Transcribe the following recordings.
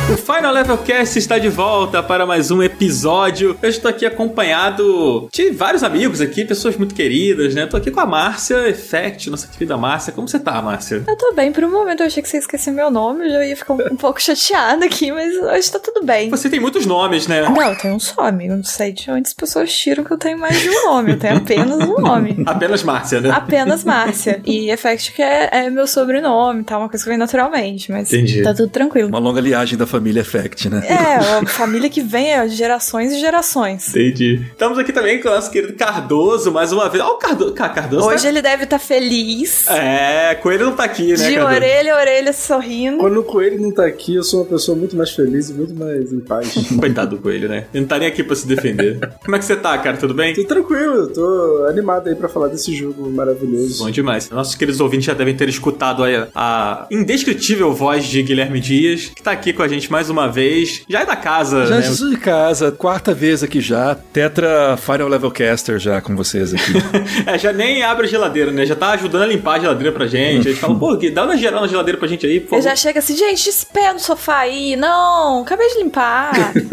O Final Level Cast está de volta para mais um episódio. Eu estou aqui acompanhado de vários amigos aqui, pessoas muito queridas, né? Estou aqui com a Márcia Effect, nossa querida Márcia. Como você tá, Márcia? Eu tô bem. Por um momento eu achei que você esqueceu meu nome, eu já ia ficar um pouco chateada aqui, mas hoje tá tudo bem. Você tem muitos nomes, né? Não, eu tenho um só, amigo. Não sei de onde as pessoas tiram que eu tenho mais de um nome. Eu tenho apenas um nome. Apenas Márcia, né? Apenas Márcia. E Effect que é meu sobrenome, tá? Uma coisa que vem naturalmente, mas entendi. Tá tudo tranquilo. Uma longa liagem da família Effect, né? É, uma família que vem de gerações e gerações. Entendi. Estamos aqui também com o nosso querido Cardoso, mais uma vez. Ó, o Cardoso. Hoje ele deve estar feliz. É, Coelho não tá aqui, né, de Cardoso? orelha a orelha sorrindo. Quando o Coelho não tá aqui, eu sou uma pessoa muito mais feliz e muito mais em paz. Coitado do Coelho, né? Ele não tá nem aqui pra se defender. Como é que você tá, cara? Tudo bem? Tô tranquilo, tô animado aí pra falar desse jogo maravilhoso. Bom demais. Nossos queridos ouvintes já devem ter escutado a indescritível voz de Guilherme Dias, que tá aqui com a gente mais uma vez. Já é da casa, já né? Já de casa, quarta vez aqui já. Tetra Final Level Caster já com vocês aqui. Já nem abre a geladeira, né? Já tá ajudando a limpar a geladeira pra gente. A gente fala, pô, Gui, dá uma geral na geladeira pra gente aí, por favor. Eu já chega assim, gente, esse pé no sofá aí. Não, acabei de limpar.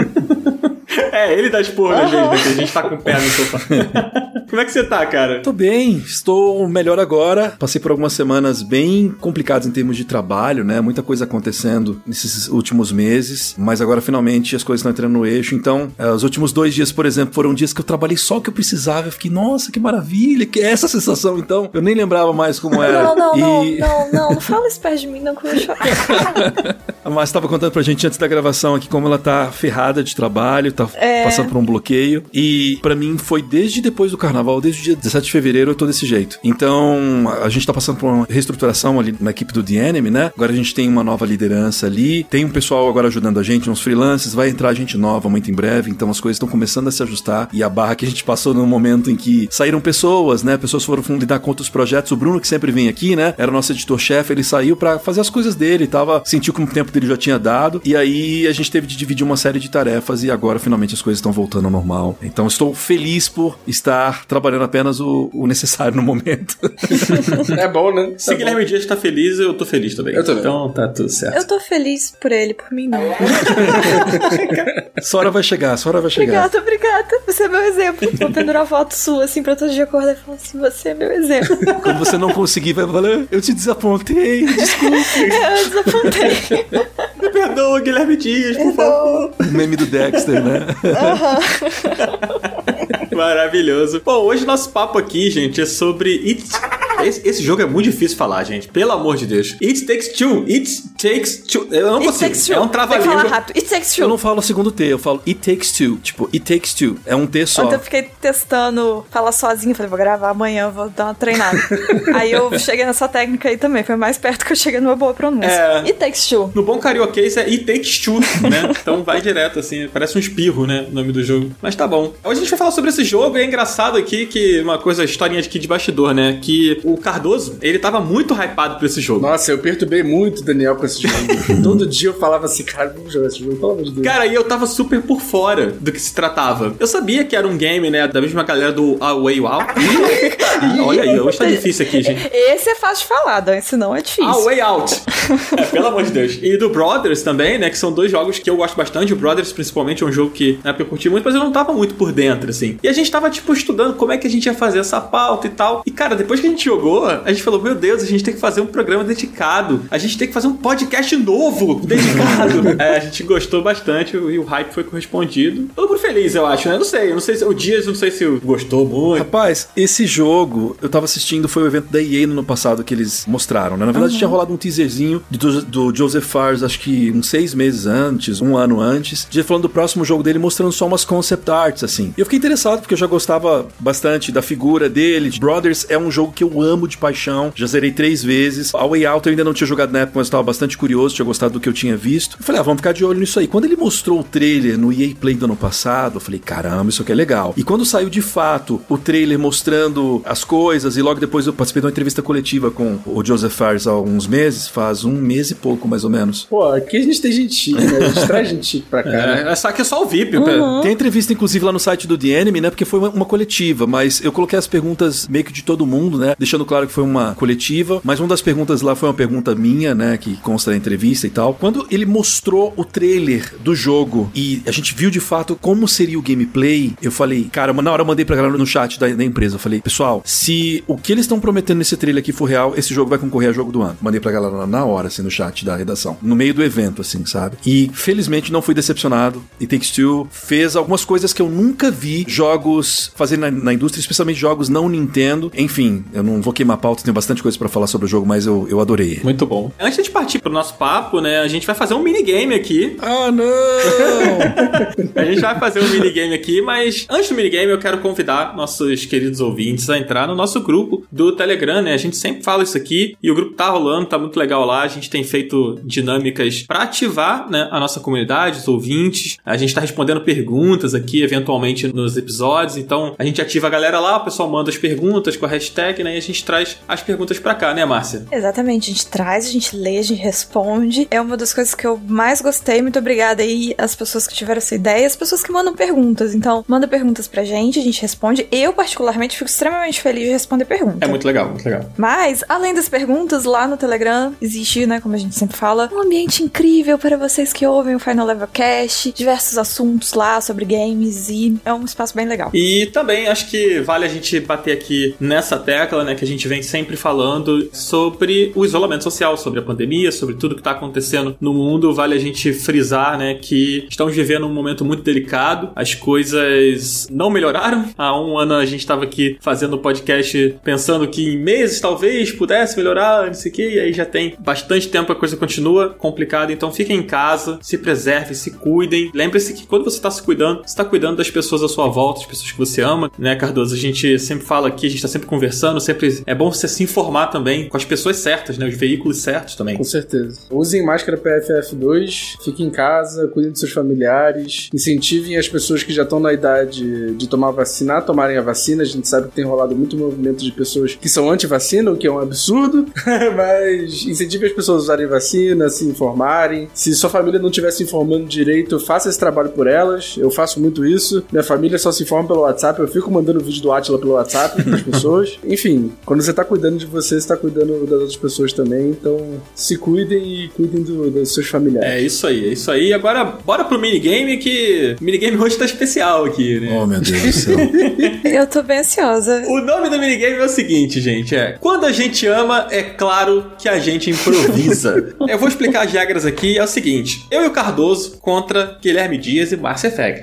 Ele dá esporro na gente, né? Que a gente tá com o pé no sofá. Como é que você tá, cara? Tô bem, estou melhor agora. Passei por algumas semanas bem complicadas em termos de trabalho, né? Muita coisa acontecendo nesses últimos meses, mas agora finalmente as coisas estão entrando no eixo. Então, os últimos 2 dias, por exemplo, foram dias que eu trabalhei só o que eu precisava. Eu fiquei, nossa, que maravilha, que é essa sensação. Então, eu nem lembrava mais como era. Não fala isso perto de mim, não, que eu vou chorar. A Márcia estava contando pra gente antes da gravação aqui como ela tá ferrada de trabalho, tá passando por um bloqueio. E pra mim foi desde depois do carnaval, desde o dia 17 de fevereiro eu tô desse jeito. Então, a gente tá passando por uma reestruturação ali na equipe do The Enemy, né? Agora a gente tem uma nova liderança ali, tem um pessoal agora ajudando a gente, uns freelancers, vai entrar gente nova muito em breve, então as coisas estão começando a se ajustar. E a barra que a gente passou no momento em que saíram pessoas, né? Pessoas foram lidar com outros projetos. O Bruno, que sempre vem aqui, né? Era o nosso editor-chefe, ele saiu pra fazer as coisas dele, sentiu que o tempo dele já tinha dado, e aí a gente teve de dividir uma série de tarefas e agora finalmente as coisas estão voltando ao normal. Então estou feliz por estar trabalhando apenas o necessário no momento. É bom, né? Se Guilherme Dias tá feliz, eu tô feliz também. Eu também. Então tá tudo certo. Eu tô feliz por ele, por mim não. Sua hora vai chegar. Obrigada. Você é meu exemplo. Vou pendurar uma foto sua, assim, pra todo dia acordar e falar assim, você é meu exemplo. Quando você não conseguir, vai falar, eu te desapontei, desculpe. Eu desapontei. Me perdoa, Guilherme Dias, por favor. O meme do Dexter, né? Maravilhoso. Bom, hoje nosso papo aqui, gente, é sobre Esse jogo é muito difícil de falar, gente. Pelo amor de Deus. It Takes Two. Eu não consigo. É um trava-língua. Fala rápido. It Takes Two. Eu não falo o segundo T, eu falo It Takes Two. Tipo, It Takes Two. É um T só. Ontem eu fiquei testando falar sozinho. Falei, vou gravar amanhã, vou dar uma treinada. Aí eu cheguei nessa técnica aí também. Foi mais perto que eu cheguei numa boa pronúncia. It Takes Two. No bom carioquês é It Takes Two, né? Então vai direto, assim. Parece um espirro, né? O nome do jogo. Mas tá bom. Hoje a gente vai falar sobre esse jogo. E é engraçado aqui que uma coisa, historinha aqui de bastidor, né? Que o Cardoso, ele tava muito hypado por esse jogo. Nossa, eu perturbei muito o Daniel com esse jogo. Todo dia eu falava assim, cara, vamos jogar esse jogo, pelo amor de Deus. Cara, e eu tava super por fora do que se tratava. Eu sabia que era um game, né, da mesma galera do A Way Out. Olha aí, hoje tá difícil aqui, gente. Esse é fácil de falar, Dan, esse não é difícil. A Way Out. Pelo amor de Deus. E do Brothers também, né, que são 2 jogos que eu gosto bastante. O Brothers, principalmente, é um jogo que na época eu curti muito, mas eu não tava muito por dentro, assim. E a gente tava, tipo, estudando como é que a gente ia fazer essa pauta e tal. E, cara, depois que a gente jogou, a gente falou, meu Deus, a gente tem que fazer um programa dedicado. A gente tem que fazer um podcast novo dedicado. A gente gostou bastante e o hype foi correspondido. Todo mundo feliz, eu acho, né? Eu não sei se o Dias, não sei se gostou muito. Rapaz, esse jogo, eu tava assistindo, foi o evento da EA no ano passado que eles mostraram, né? Na verdade, tinha rolado um teaserzinho do Joseph Fares, acho que uns 6 meses antes, 1 ano antes, de falando do próximo jogo dele, mostrando só umas concept arts, assim. E eu fiquei interessado, porque eu já gostava bastante da figura dele. Brothers é um jogo que eu amo de paixão, já zerei 3 vezes. A Way Out eu ainda não tinha jogado na época, mas eu tava bastante curioso, tinha gostado do que eu tinha visto. Eu falei, vamos ficar de olho nisso aí. Quando ele mostrou o trailer no EA Play do ano passado, eu falei, caramba, isso aqui é legal. E quando saiu de fato o trailer mostrando as coisas, e logo depois eu participei de uma entrevista coletiva com o Joseph Fares há alguns meses, faz 1 mês e pouco, mais ou menos. Pô, aqui a gente tem gente chique, né? A gente traz gente chique pra cá, né? Só que é só o VIP. Tem entrevista, inclusive, lá no site do The Enemy, né? Porque foi uma coletiva, mas eu coloquei as perguntas meio que de todo mundo, né? Deixando claro que foi uma coletiva, mas uma das perguntas lá foi uma pergunta minha, né? Que demonstra na entrevista e tal. Quando ele mostrou o trailer do jogo e a gente viu de fato como seria o gameplay, eu falei, cara, na hora eu mandei pra galera no chat da empresa, eu falei, pessoal, se o que eles estão prometendo nesse trailer aqui for real, esse jogo vai concorrer a jogo do ano. Mandei pra galera na hora, assim, no chat da redação, no meio do evento, assim, sabe? E felizmente não fui decepcionado. E Take-Two fez algumas coisas que eu nunca vi jogos fazer na indústria, especialmente jogos não Nintendo. Enfim, eu não vou queimar pauta, tenho bastante coisa pra falar sobre o jogo, mas eu adorei. Muito bom. Antes de partir pro nosso papo, né, a gente vai fazer um minigame aqui. Ah, não! A gente vai fazer um minigame aqui, mas antes do minigame eu quero convidar nossos queridos ouvintes a entrar no nosso grupo do Telegram, né? A gente sempre fala isso aqui e o grupo tá rolando, tá muito legal lá. A gente tem feito dinâmicas pra ativar, né, a nossa comunidade, os ouvintes. A gente tá respondendo perguntas aqui, eventualmente, nos episódios. Então, a gente ativa a galera lá, o pessoal manda as perguntas com a hashtag, né? E a gente traz as perguntas pra cá, né, Márcia? Exatamente. A gente traz, a gente lê, a gente responde. É uma das coisas que eu mais gostei. Muito obrigada aí às pessoas que tiveram essa ideia, as pessoas que mandam perguntas. Então, manda perguntas pra gente, a gente responde. Eu, particularmente, fico extremamente feliz de responder perguntas. É muito legal, muito legal. Mas, além das perguntas, lá no Telegram existe, né, como a gente sempre fala, um ambiente incrível para vocês que ouvem o Final Level Cast, diversos assuntos lá sobre games e é um espaço bem legal. E também acho que vale a gente bater aqui nessa tecla, né, que a gente vem sempre falando sobre o isolamento social, sobre a pandemia, sobre tudo que tá acontecendo no mundo. Vale a gente frisar, né, que estamos vivendo um momento muito delicado, as coisas não melhoraram. Há um ano a gente estava aqui fazendo o podcast pensando que em meses talvez pudesse melhorar, não sei o que, e aí já tem bastante tempo, a coisa continua complicada. Então fiquem em casa, se preservem, se cuidem. Lembre-se que quando você está se cuidando, você está cuidando das pessoas à sua volta, das pessoas que você ama, né, Cardoso? A gente sempre fala aqui, a gente está sempre conversando, sempre é bom você se informar também com as pessoas certas, né, os veículos certos também. Com certeza. Usem máscara PFF2, fiquem em casa, cuidem dos seus familiares, incentivem as pessoas que já estão na idade de tomar vacina a tomarem a vacina. A gente sabe que tem rolado muito movimento de pessoas que são anti-vacina, o que é um absurdo, mas incentive as pessoas a usarem vacina, se informarem. Se sua família não estiver se informando direito, faça esse trabalho por elas. Eu faço muito isso. Minha família só se informa pelo WhatsApp, eu fico mandando vídeo do Átila pelo WhatsApp para as pessoas. Enfim, quando você tá cuidando de você tá cuidando das outras pessoas também, então se cuidem e cuidem dos seus familiares. É isso aí, é isso aí. Agora, bora pro minigame, que o minigame hoje tá especial aqui, né? Oh, meu Deus do céu. Eu tô bem ansiosa. O nome do minigame é o seguinte, gente, quando a gente ama, é claro que a gente improvisa. Eu vou explicar as regras aqui, é o seguinte, eu e o Cardoso contra Guilherme Dias e Márcia Effect.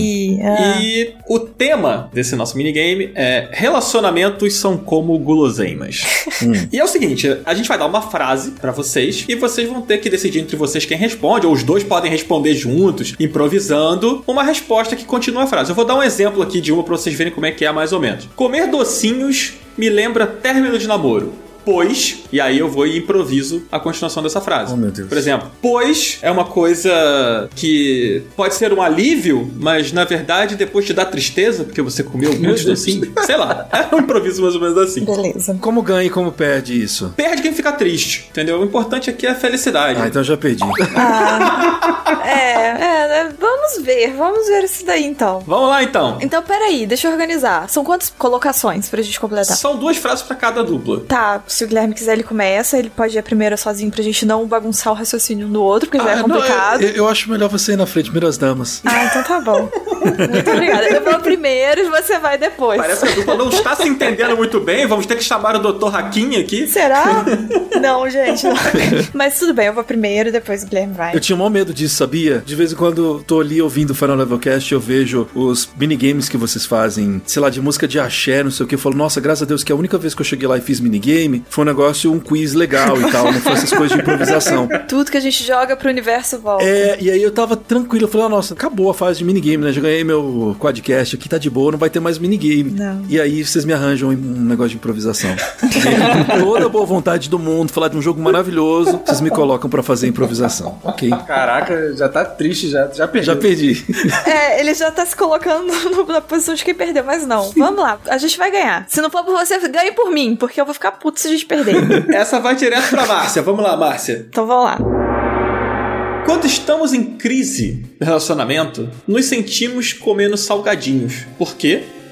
E o tema desse nosso minigame é relacionamentos são como guloseimas. E é o seguinte, a gente vai dar uma frase pra vocês e vocês vão ter que decidir entre vocês quem responde, ou os dois podem responder juntos, improvisando uma resposta que continua a frase. Eu vou dar um exemplo aqui de uma pra vocês verem como é que é mais ou menos. Comer docinhos me lembra término de namoro. Pois, e aí eu vou e improviso a continuação dessa frase. Oh, meu Deus. Por exemplo, pois é uma coisa que pode ser um alívio, mas na verdade depois te dá tristeza, porque você comeu muitos docinhos. Sei lá, é um improviso mais ou menos assim. Beleza. Como ganha e como perde isso? Perde quem fica triste, entendeu? O importante aqui é a felicidade. Ah, então eu já perdi. Vamos ver isso daí então. Vamos lá então. Então, peraí, deixa eu organizar. São quantas colocações pra gente completar? São 2 frases pra cada dupla. Tá, se o Guilherme quiser, ele começa. Ele pode ir a primeira sozinho pra gente não bagunçar o raciocínio um do outro, porque já é complicado. Não, eu acho melhor você ir na frente, primeiras damas. Ah, então tá bom. Muito obrigada. Eu vou primeiro e você vai depois. Parece que a dupla não está se entendendo muito bem. Vamos ter que chamar o Dr. Hakim aqui. Será? Não, gente, não. Mas tudo bem, eu vou primeiro e depois o Guilherme vai. Eu tinha o maior medo disso, sabia? De vez em quando tô ali ouvindo o Final Level Cast, eu vejo os minigames que vocês fazem, sei lá, de música de axé, não sei o que. Eu falo, nossa, graças a Deus que a única vez que eu cheguei lá e fiz minigame foi um negócio, um quiz legal e tal, não foi essas coisas de improvisação. Tudo que a gente joga pro universo volta. E aí eu tava tranquilo, eu falei, nossa, acabou a fase de minigame, né? Já ganhei meu quadcast aqui, tá de boa, não vai ter mais minigame. Não. E aí vocês me arranjam um negócio de improvisação. Com toda a boa vontade do mundo, falar de um jogo maravilhoso, vocês me colocam pra fazer improvisação. Ok. Caraca, já tá triste, já perdi. Já perdi. Ele já tá se colocando na posição de quem perdeu, mas não. Vamos lá, a gente vai ganhar. Se não for por você, ganhe por mim, porque eu vou ficar puto se a gente perder. Essa vai direto pra Márcia. Vamos lá, Márcia. Então vamos lá. Quando estamos em crise de relacionamento, nos sentimos comendo salgadinhos. Por quê?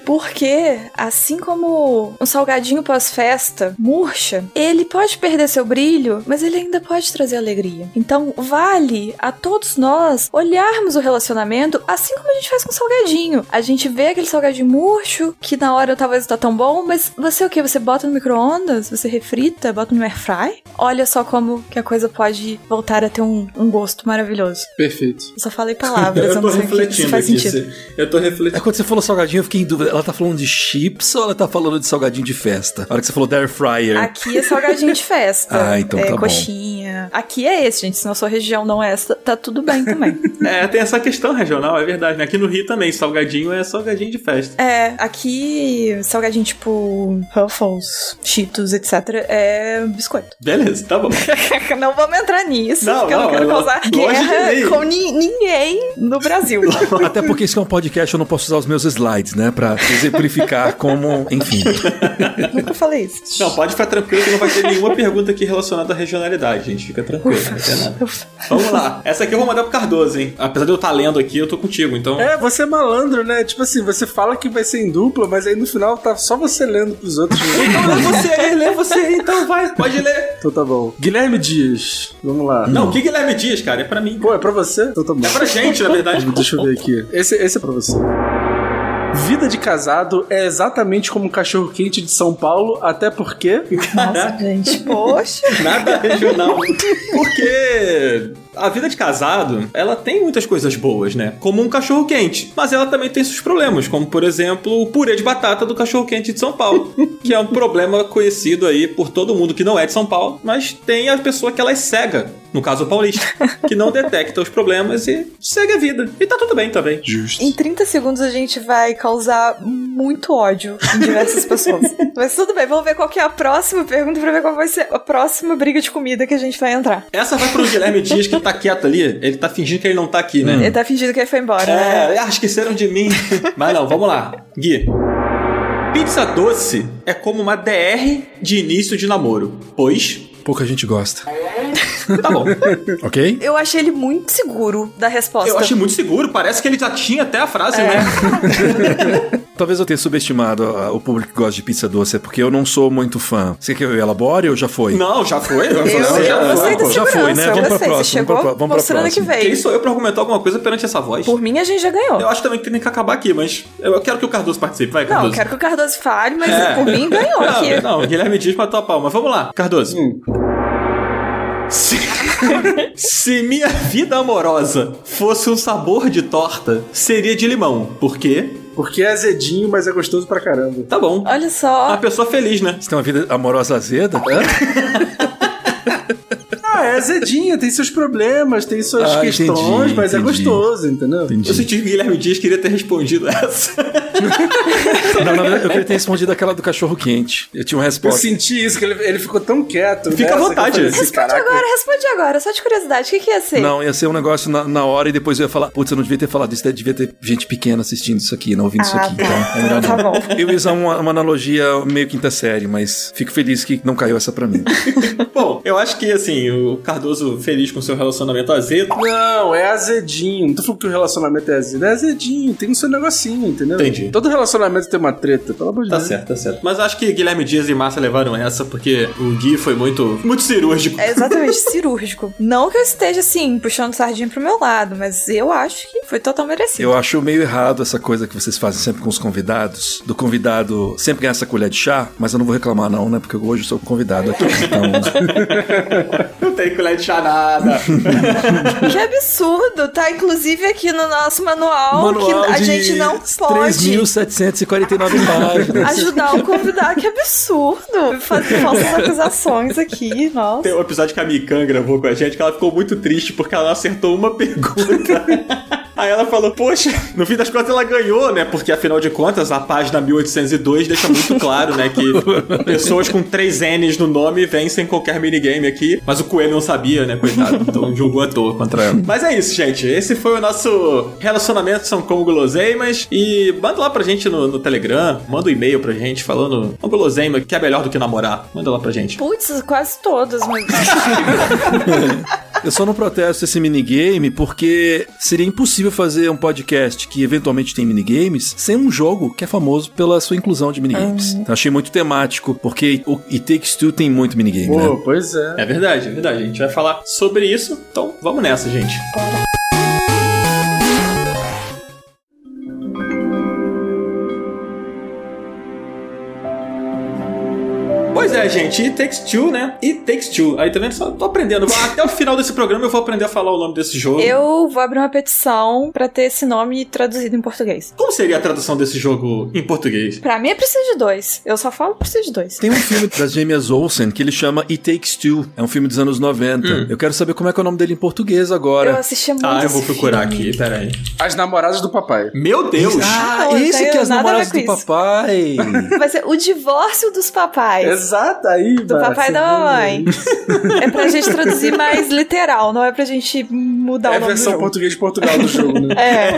Porque, assim como um salgadinho pós-festa murcha, ele pode perder seu brilho, mas ele ainda pode trazer alegria. Então, vale a todos nós olharmos o relacionamento assim como a gente faz com o salgadinho. A gente vê aquele salgadinho murcho, que na hora talvez não tá tão bom, mas você o quê? Você bota no micro-ondas? Você refrita? Bota no air fry? Olha só como que a coisa pode voltar a ter um gosto maravilhoso. Perfeito. Eu só falei palavras, eu tô refletindo faz aqui. sentido. Eu tô refletindo. Quando você falou salgadinho, eu fiquei em dúvida. Ela tá falando de chips ou ela tá falando de salgadinho de festa? A hora que você falou da air fryer. Aqui é salgadinho de festa. Então tá coxinha. Aqui é esse, gente. Se na sua região não é essa, tá tudo bem também. Tem essa questão regional, é verdade, né? Aqui no Rio também, salgadinho é salgadinho de festa. Aqui salgadinho tipo Ruffles, Cheetos, etc. é biscoito. Beleza, tá bom. Não vamos entrar nisso, porque eu não quero causar guerra com ninguém no Brasil. Até porque isso é um podcast, eu não posso usar os meus slides, né? Pra exemplificar como, enfim. Nunca falei isso. Não, pode ficar tranquilo que não vai ter nenhuma pergunta aqui relacionada à regionalidade, gente. Fica tranquilo, não vai ter nada. Vamos lá. Essa aqui eu vou mandar pro Cardoso, hein? Apesar de eu estar lendo aqui, eu tô contigo, então... Você é malandro, né? Tipo assim, você fala que vai ser em dupla, mas aí no final tá só você lendo pros outros. Então lê você aí, então vai, pode ler. Então tá bom. Guilherme Dias, vamos lá. Não, que Guilherme Dias, cara? É pra mim. Pô, é pra você? Então tá bom. É pra gente, na verdade. Deixa eu ver aqui. Esse é pra você. Vida de casado é exatamente como um cachorro-quente de São Paulo, até porque... Nossa, gente, poxa. Nada regional. Porque a vida de casado, ela tem muitas coisas boas, né? Como um cachorro-quente. Mas ela também tem seus problemas, como, por exemplo, o purê de batata do cachorro-quente de São Paulo. Que é um problema conhecido aí por todo mundo que não é de São Paulo, mas tem a pessoa que ela é cega, no caso o paulista, que não detecta os problemas e segue a vida. E tá tudo bem também. Justo. Em 30 segundos a gente vai causar muito ódio em diversas pessoas. Mas tudo bem, vamos ver qual que é a próxima pergunta pra ver qual vai ser a próxima briga de comida que a gente vai entrar. Essa vai pro Guilherme Dias, que tá quieto ali. Ele tá fingindo que ele não tá aqui, né? Ele tá fingindo que ele foi embora, né? Esqueceram de mim. Mas não, vamos lá. Gui. Pizza doce é como uma DR de início de namoro, pois... Pouca gente gosta. Tá bom. Ok? Eu achei ele muito seguro da resposta. Eu achei muito seguro, parece que ele já tinha até a frase, né? Talvez eu tenha subestimado o público que gosta de pizza doce, é porque eu não sou muito fã. Você quer que eu elabore ou já foi? Não, já foi. Eu gostei da já foi, né? Vamos pra próxima. Você chegou vamos pra mostrando que veio. Quem sou eu pra argumentar alguma coisa perante essa voz? Por mim, a gente já ganhou. Eu acho também que tem que acabar aqui, mas eu quero que o Cardoso participe. Vai, Cardoso. Não, eu quero que o Cardoso fale, mas por mim ganhou aqui. Não, Guilherme Dias matou a palma. Vamos lá, Cardoso. Se minha vida amorosa fosse um sabor de torta, seria de limão. Por quê? Porque é azedinho, mas é gostoso pra caramba. Tá bom. Olha só. Uma pessoa feliz, né? Você tem uma vida amorosa azeda? É azedinho, tem seus problemas, tem suas questões, mas é gostoso, entendeu? Entendi. Eu senti que o Guilherme Dias queria ter respondido essa. Não, na verdade, eu queria ter respondido aquela do cachorro quente. Eu tinha uma Eu resposta. senti isso, que ele ficou tão quieto. Fica à vontade. Responde agora, só de curiosidade. O que ia ser? Não, ia ser um negócio na hora e depois eu ia falar, putz, eu não devia ter falado isso, devia ter gente pequena assistindo isso aqui, não ouvindo isso aqui. Tá. Então, é melhor Tá não. bom. Eu ia usar uma analogia meio quinta série, mas fico feliz que não caiu essa pra mim. Bom, eu acho que, assim, o Cardoso feliz com seu relacionamento azedo. Não, é azedinho. Não tô falando que o relacionamento é azedo. É azedinho, tem o seu negocinho, entendeu? Entendi. Todo relacionamento tem uma treta, pelo amor de Deus. Tá certo. Mas eu acho que Guilherme Dias e Márcia levaram essa porque o Gui foi muito cirúrgico. É exatamente, cirúrgico. Não que eu esteja, assim, puxando sardinha pro meu lado, mas eu acho que foi total merecido. Eu acho meio errado essa coisa que vocês fazem sempre com os convidados, do convidado sempre ganhar essa colher de chá, mas eu não vou reclamar não, né, porque hoje eu sou convidado aqui, então... Não tem colher de chá nada. Que absurdo, tá inclusive aqui no nosso manual que a gente não pode 3.749 páginas. ajudar o convidado, que absurdo fazer falsas acusações aqui, nossa. Tem um episódio que a Mikan gravou com a gente que ela ficou muito triste porque ela não acertou uma pergunta. Aí ela falou, poxa, no fim das contas ela ganhou, né? Porque afinal de contas, a página 1802 deixa muito claro, né? Que pessoas com 3 N's no nome vencem qualquer minigame aqui. Mas o Coelho não sabia, né? Coitado. Então jogou à toa contra ela. Mas é isso, gente. Esse foi o nosso relacionamento são como guloseimas. E manda lá pra gente no Telegram. Manda um e-mail pra gente falando um guloseima que é melhor do que namorar. Manda lá pra gente. Putz, quase todas, mas... Eu só não protesto esse minigame porque seria impossível fazer um podcast que eventualmente tem minigames sem um jogo que é famoso pela sua inclusão de minigames. Então, achei muito temático, porque o It Takes Two tem muito minigame, né? Pois é. É verdade, é verdade. A gente vai falar sobre isso, então vamos nessa, gente. Pois é, gente, It Takes Two, né? It Takes Two. Aí, tá vendo? Só tô aprendendo. Até o final desse programa eu vou aprender a falar o nome desse jogo. Eu vou abrir uma petição pra ter esse nome traduzido em português. Como seria a tradução desse jogo em português? Pra mim é Preciso de 2. Eu só falo Preciso de 2. Tem um filme das gêmeas Olsen que ele chama It Takes Two. É um filme dos anos 90. Eu quero saber como é que é o nome dele em português agora. Eu assisti muito eu vou procurar filme. aqui, peraí. As Namoradas do Papai. Meu Deus! Esse que é As Namoradas do Papai. Vai ser O Divórcio dos Papais. Exato, aí, Do papai e da mamãe. É pra gente traduzir mais literal, não é pra gente mudar o nome do jogo. É a versão português de Portugal do jogo, né?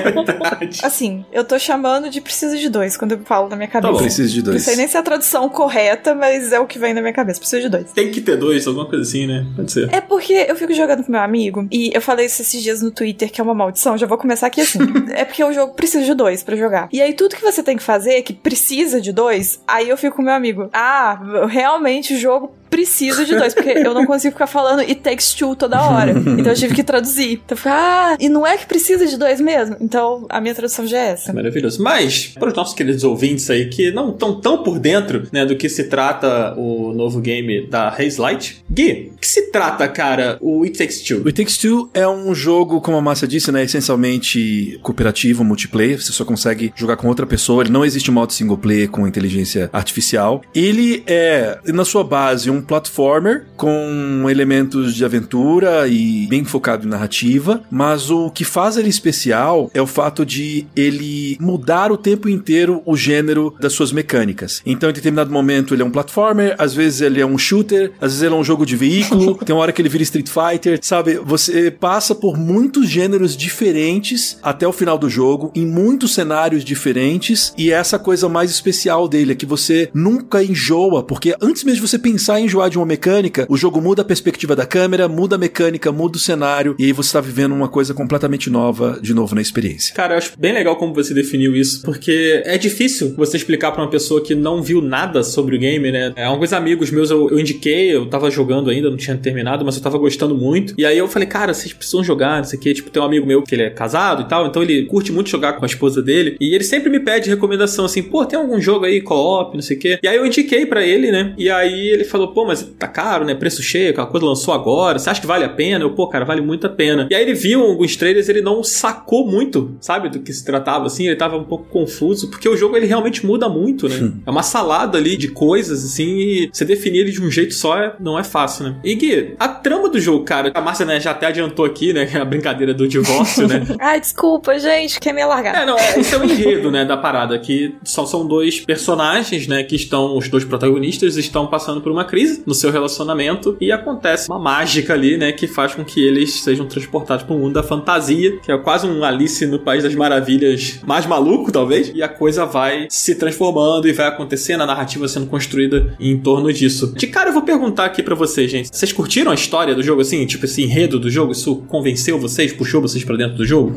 Assim, eu tô chamando de Preciso de 2 quando eu falo na minha cabeça. Tá bom. Preciso de 2. Não sei nem se é a tradução correta, mas é o que vem na minha cabeça. Preciso de 2. Tem que ter 2, alguma coisa assim, né? Pode ser. É porque eu fico jogando com meu amigo, e eu falei isso esses dias no Twitter, que é uma maldição, já vou começar aqui assim. É porque o jogo precisa de 2 pra jogar. E aí tudo que você tem que fazer é que precisa de 2, aí eu fico com meu amigo. Realmente o jogo precisa de 2, porque eu não consigo ficar falando It Takes Two toda hora. Então eu tive que traduzir. Então eu falei, e não é que precisa de 2 mesmo? Então a minha tradução já é essa. Maravilhoso. Mas, para os nossos queridos ouvintes aí que não estão tão por dentro, né, do que se trata o novo game da Haze Light, Gui, o que se trata, cara, o It Takes Two? O It Takes Two é um jogo, como a Márcia disse, né, essencialmente cooperativo, multiplayer. Você só consegue jogar com outra pessoa. Ele não existe modo single player com inteligência artificial. Ele é, na sua base, um platformer com elementos de aventura e bem focado em narrativa, mas o que faz ele especial é o fato de ele mudar o tempo inteiro o gênero das suas mecânicas. Então, em determinado momento ele é um platformer, às vezes ele é um shooter, às vezes ele é um jogo de veículo, tem uma hora que ele vira Street Fighter, sabe? Você passa por muitos gêneros diferentes até o final do jogo, em muitos cenários diferentes, e essa coisa mais especial dele é que você nunca enjoa, porque antes mesmo de você pensar em enjoar de uma mecânica, o jogo muda a perspectiva da câmera, muda a mecânica, muda o cenário, e aí você tá vivendo uma coisa completamente nova de novo na experiência. Cara, eu acho bem legal como você definiu isso, porque é difícil você explicar pra uma pessoa que não viu nada sobre o game, né? Alguns amigos meus eu indiquei, eu tava jogando ainda, não tinha terminado, mas eu tava gostando muito, e aí eu falei, cara, vocês precisam jogar, não sei o que, tipo, tem um amigo meu que ele é casado e tal, então ele curte muito jogar com a esposa dele, e ele sempre me pede recomendação, assim, pô, tem algum jogo aí, co-op, não sei o que, e aí eu indiquei pra ele, né, e aí ele falou, pô, mas tá caro, né, preço cheio, aquela coisa lançou agora, você acha que vale a pena? Eu, pô, cara, vale muito a pena. E aí ele viu alguns trailers, ele não sacou muito, sabe, do que se tratava, assim, ele tava um pouco confuso, porque o jogo, ele realmente muda muito, né, é uma salada ali de coisas, assim, e você definir ele de um jeito só não é fácil, né. E Gui, a trama do jogo, cara, a Márcia, né, já até adiantou aqui, né, a brincadeira do divórcio, né. Ai, desculpa, gente, quer me largar. Esse é o enredo, né, da parada, que são dois personagens, né, que estão, os dois protagonistas estão passando por uma crise no seu relacionamento e acontece uma mágica ali, né, que faz com que eles sejam transportados para o mundo da fantasia, que é quase um Alice no País das Maravilhas mais maluco, talvez, e a coisa vai se transformando e vai acontecendo, a narrativa sendo construída em torno disso. De cara, eu vou perguntar aqui pra vocês, gente, vocês curtiram a história do jogo, assim, tipo esse enredo do jogo? Isso convenceu vocês, puxou vocês pra dentro do jogo?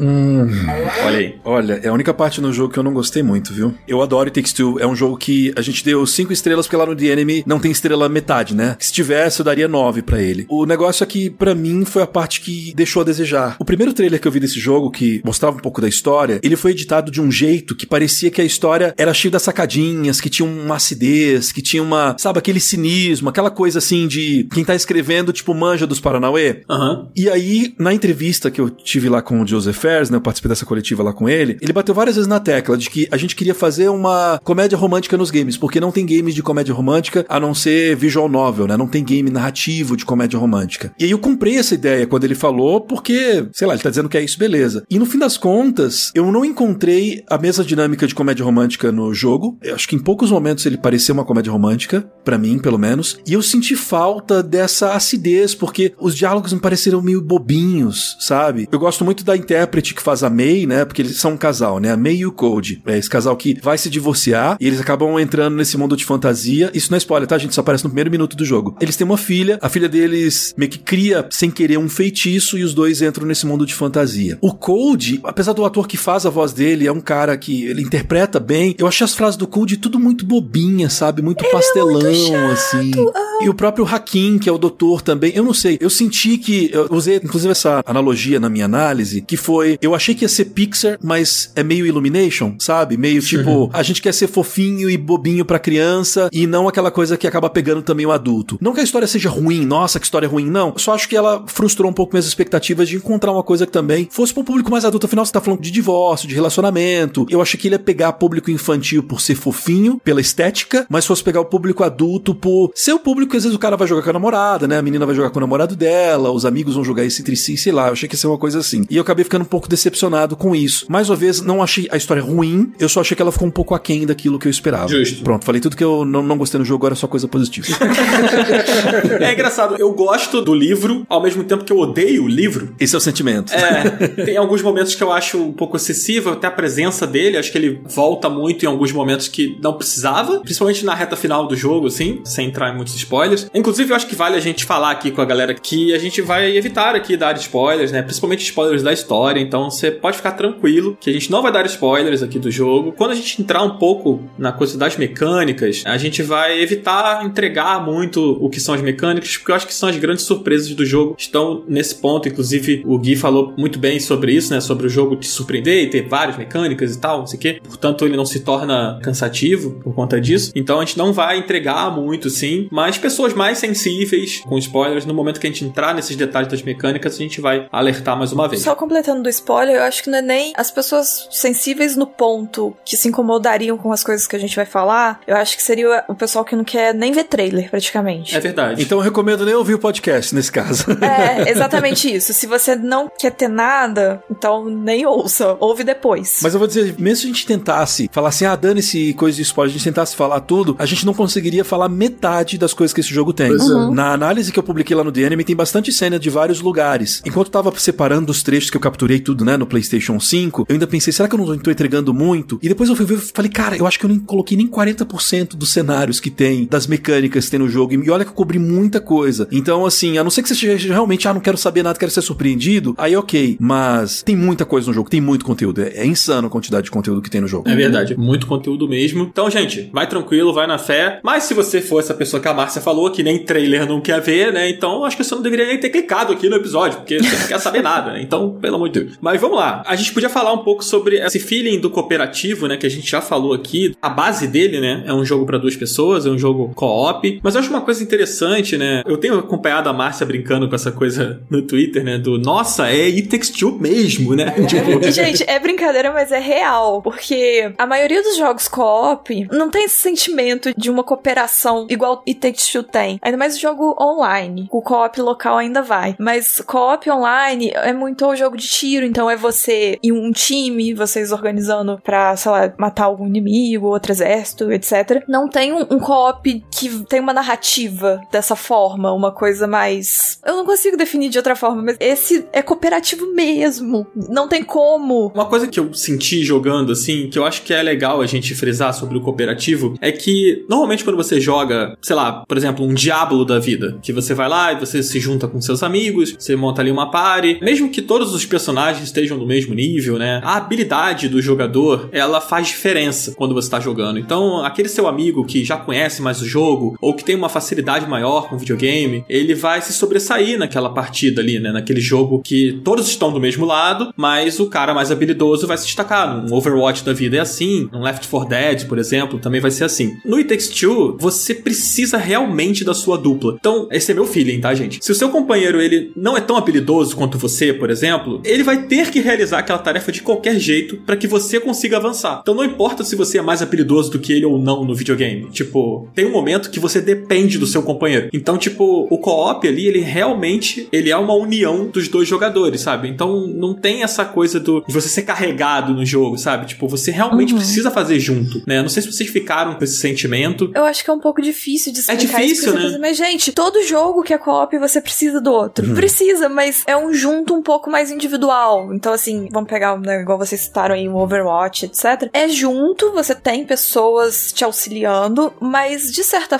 Olha aí. Olha, é a única parte no jogo que eu não gostei muito, viu? Eu adoro It Takes Two, é um jogo que a gente deu 5 estrelas porque lá no The Enemy não tem estrela metade, né? Se tivesse, eu daria 9 pra ele. O negócio é que, pra mim, foi a parte que deixou a desejar. O primeiro trailer que eu vi desse jogo, que mostrava um pouco da história, ele foi editado de um jeito que parecia que a história era cheia das sacadinhas, que tinha uma acidez, que tinha uma, sabe, aquele cinismo, aquela coisa assim de quem tá escrevendo, tipo, manja dos Paranauê. E aí, na entrevista que eu tive lá com o Joseph Fares, né, eu participei dessa coletiva lá com ele bateu várias vezes na tecla de que a gente queria fazer uma comédia romântica nos games, porque não tem games de comédia romântica a não ser visual novel, né, não tem game narrativo de comédia romântica. E aí eu comprei essa ideia quando ele falou, porque, sei lá, ele tá dizendo que é isso, beleza. E no fim das contas, eu não encontrei a mesma dinâmica de comédia romântica no jogo. Eu acho que em poucos momentos ele pareceu uma comédia romântica, pra mim, pelo menos. E eu senti falta dessa acidez, porque os diálogos me pareceram meio bobinhos, sabe? Eu gosto muito da intérprete que faz a May, né? Porque eles são um casal, né? A May e o Code. É esse casal que vai se divorciar e eles acabam entrando nesse mundo de fantasia. Isso não é spoiler, tá, gente? Só aparece no primeiro minuto do jogo. Eles têm uma filha, a filha deles meio que cria, sem querer, um feitiço e os dois entram nesse mundo de fantasia. O Code, apesar do ator que faz a voz dele, é um cara que ele interpreta bem, eu achei as frases do Code tudo muito bobinha, sabe? Muito pastelão, assim. E o próprio Hakim, que é o doutor também, eu não sei, eu senti que, eu usei inclusive essa analogia na minha análise, que foi, eu achei que ia ser Pixar, mas é meio Illumination, sabe? Meio tipo, a gente quer ser fofinho e bobinho pra criança e não aquela coisa que acaba pegando também o adulto. Não que a história seja ruim, nossa, que história ruim, não. Eu só acho que ela frustrou um pouco minhas expectativas de encontrar uma coisa que também fosse pra um público mais adulto. Afinal, você tá falando de divórcio, de relacionamento. Eu achei que ele ia pegar público infantil por ser fofinho, pela estética, mas fosse pegar o público adulto por ser o público que às vezes o cara vai jogar com a namorada, né? A menina vai jogar com o namorado dela, os amigos vão jogar isso entre si, sei lá. Eu achei que ia ser uma coisa assim. E eu acabei ficando um pouco decepcionado com isso. Mais uma vez, não achei a história ruim, eu só achei que ela ficou um pouco aquém daquilo que eu esperava. Justo. Pronto, falei tudo que eu não gostei no jogo, agora é só coisa positiva. É engraçado, eu gosto do livro, ao mesmo tempo que eu odeio o livro. Esse é o sentimento. Tem alguns momentos que eu acho um pouco excessivo, até a presença dele, acho que ele volta muito em alguns momentos que não precisava, principalmente na reta final do jogo, assim, sem entrar em muitos spoilers. Inclusive, eu acho que vale a gente falar aqui com a galera que a gente vai evitar aqui dar spoilers, né, principalmente spoilers da história, então você pode ficar tranquilo que a gente não vai dar spoilers aqui do jogo. Quando a gente entrar um pouco na coisa das mecânicas, a gente vai evitar entregar muito o que são as mecânicas, porque eu acho que são as grandes surpresas do jogo, estão nesse ponto. Inclusive, o Gui falou muito bem sobre isso, né, sobre o jogo te surpreender e ter várias mecânicas e tal, não sei o quê. Portanto, ele não se torna cansativo por conta disso. Então, a gente não vai entregar muito, sim, mas pessoas mais sensíveis com spoilers, no momento que a gente entrar nesses detalhes das mecânicas, a gente vai alertar mais uma vez. Só completando do spoiler, eu acho que não é nem as pessoas sensíveis no ponto que se incomodariam com as coisas que a gente vai falar, eu acho que seria o pessoal que não quer nem ver trailer, praticamente. É verdade. Então eu recomendo nem ouvir o podcast nesse caso. É, exatamente isso. Se você não quer ter nada, então nem ouça, ouve depois. Mas eu vou dizer, mesmo se a gente tentasse falar assim, dane-se coisa de spoiler, a gente tentasse falar tudo, a gente não conseguiria falar metade das coisas que esse jogo tem. Na análise que eu publiquei lá no The Enemy, tem bastante cena de vários lugares. Enquanto eu tava separando os trechos que eu capturei tudo, né, no PlayStation 5, eu ainda pensei, será que eu não tô entregando muito? E depois eu fui ver e falei, cara, eu acho que eu nem coloquei nem 40% dos cenários que tem, das mecânicas que tem no jogo, e olha que eu cobri muita coisa. Então, assim, a não ser que você esteja realmente, não quero saber nada, quero ser surpreendido, aí ok, mas tem muita coisa no jogo, tem muito conteúdo, é insano a quantidade de conteúdo que tem no jogo. É verdade, muito conteúdo mesmo. Então, gente, vai tranquilo, vai na fé, mas se você for essa pessoa que a Márcia falou, que nem trailer não quer ver, né, então acho que você não deveria nem ter clicado aqui no episódio, porque você não quer saber nada, né, então, pelo amor de Deus. Mas vamos lá, a gente podia falar um pouco sobre esse feeling do cooperativo, né, que a gente já falou aqui. A base dele, né, é um jogo pra 2 pessoas, é um jogo co-op, mas eu acho uma coisa interessante, né, eu tenho acompanhado a Márcia brincando com essa coisa no Twitter, né, do, nossa, é It Takes Two mesmo, né, tipo... Gente, é brincadeira, mas é real, porque a maioria dos jogos co-op não tem esse sentimento de uma cooperação igual It Takes Two tem, ainda mais o jogo online. O co-op local ainda vai, mas co-op online é muito o jogo de tiro, então é você e um time, vocês organizando pra, sei lá, matar algum inimigo, outro exército, etc. Não tem um co-op que tem uma narrativa dessa forma, uma coisa mais... Eu não consigo definir de outra forma, mas esse é cooperativo mesmo. Não tem como. Uma coisa que eu senti jogando, assim, que eu acho que é legal a gente frisar sobre o cooperativo, é que, normalmente quando você joga, sei lá, por exemplo, um Diablo da vida, que você vai lá e você se junta com seus amigos, você monta ali uma party, mesmo que todos os personagens estejam no mesmo nível, né, a habilidade do jogador, ela faz diferença quando você tá jogando. Então, aquele seu amigo que já conhece mais o jogo, ou que tem uma facilidade maior com o videogame, ele vai se sobressair naquela partida ali, né, naquele jogo que todos estão do mesmo lado, mas o cara mais habilidoso vai se destacar. Um Overwatch da vida é assim, um Left 4 Dead, por exemplo, também vai ser assim. No It Takes Two, você precisa realmente da sua dupla. Então, esse é meu feeling, tá, gente? Se o seu companheiro, ele não é tão habilidoso quanto você, por exemplo, ele vai ter que realizar aquela tarefa de qualquer jeito pra que você consiga avançar. Então, não importa se você é mais habilidoso do que ele ou não no videogame. Tipo, tem um momento que você depende do seu companheiro. Então, tipo, o co-op ali, ele realmente, ele é uma união dos dois jogadores, sabe? Então, não tem essa coisa de você ser carregado no jogo, sabe? Tipo, você realmente precisa fazer junto, né? Não sei se vocês ficaram com esse sentimento. Eu acho que é um pouco difícil de explicar. É difícil, isso, né? Mas, gente, todo jogo que é co-op, você precisa do outro. Precisa, mas é um junto um pouco mais individual. Então, assim, vamos pegar, né, igual vocês citaram aí, um Overwatch, etc. É junto, você tem pessoas te auxiliando, mas, de certa forma,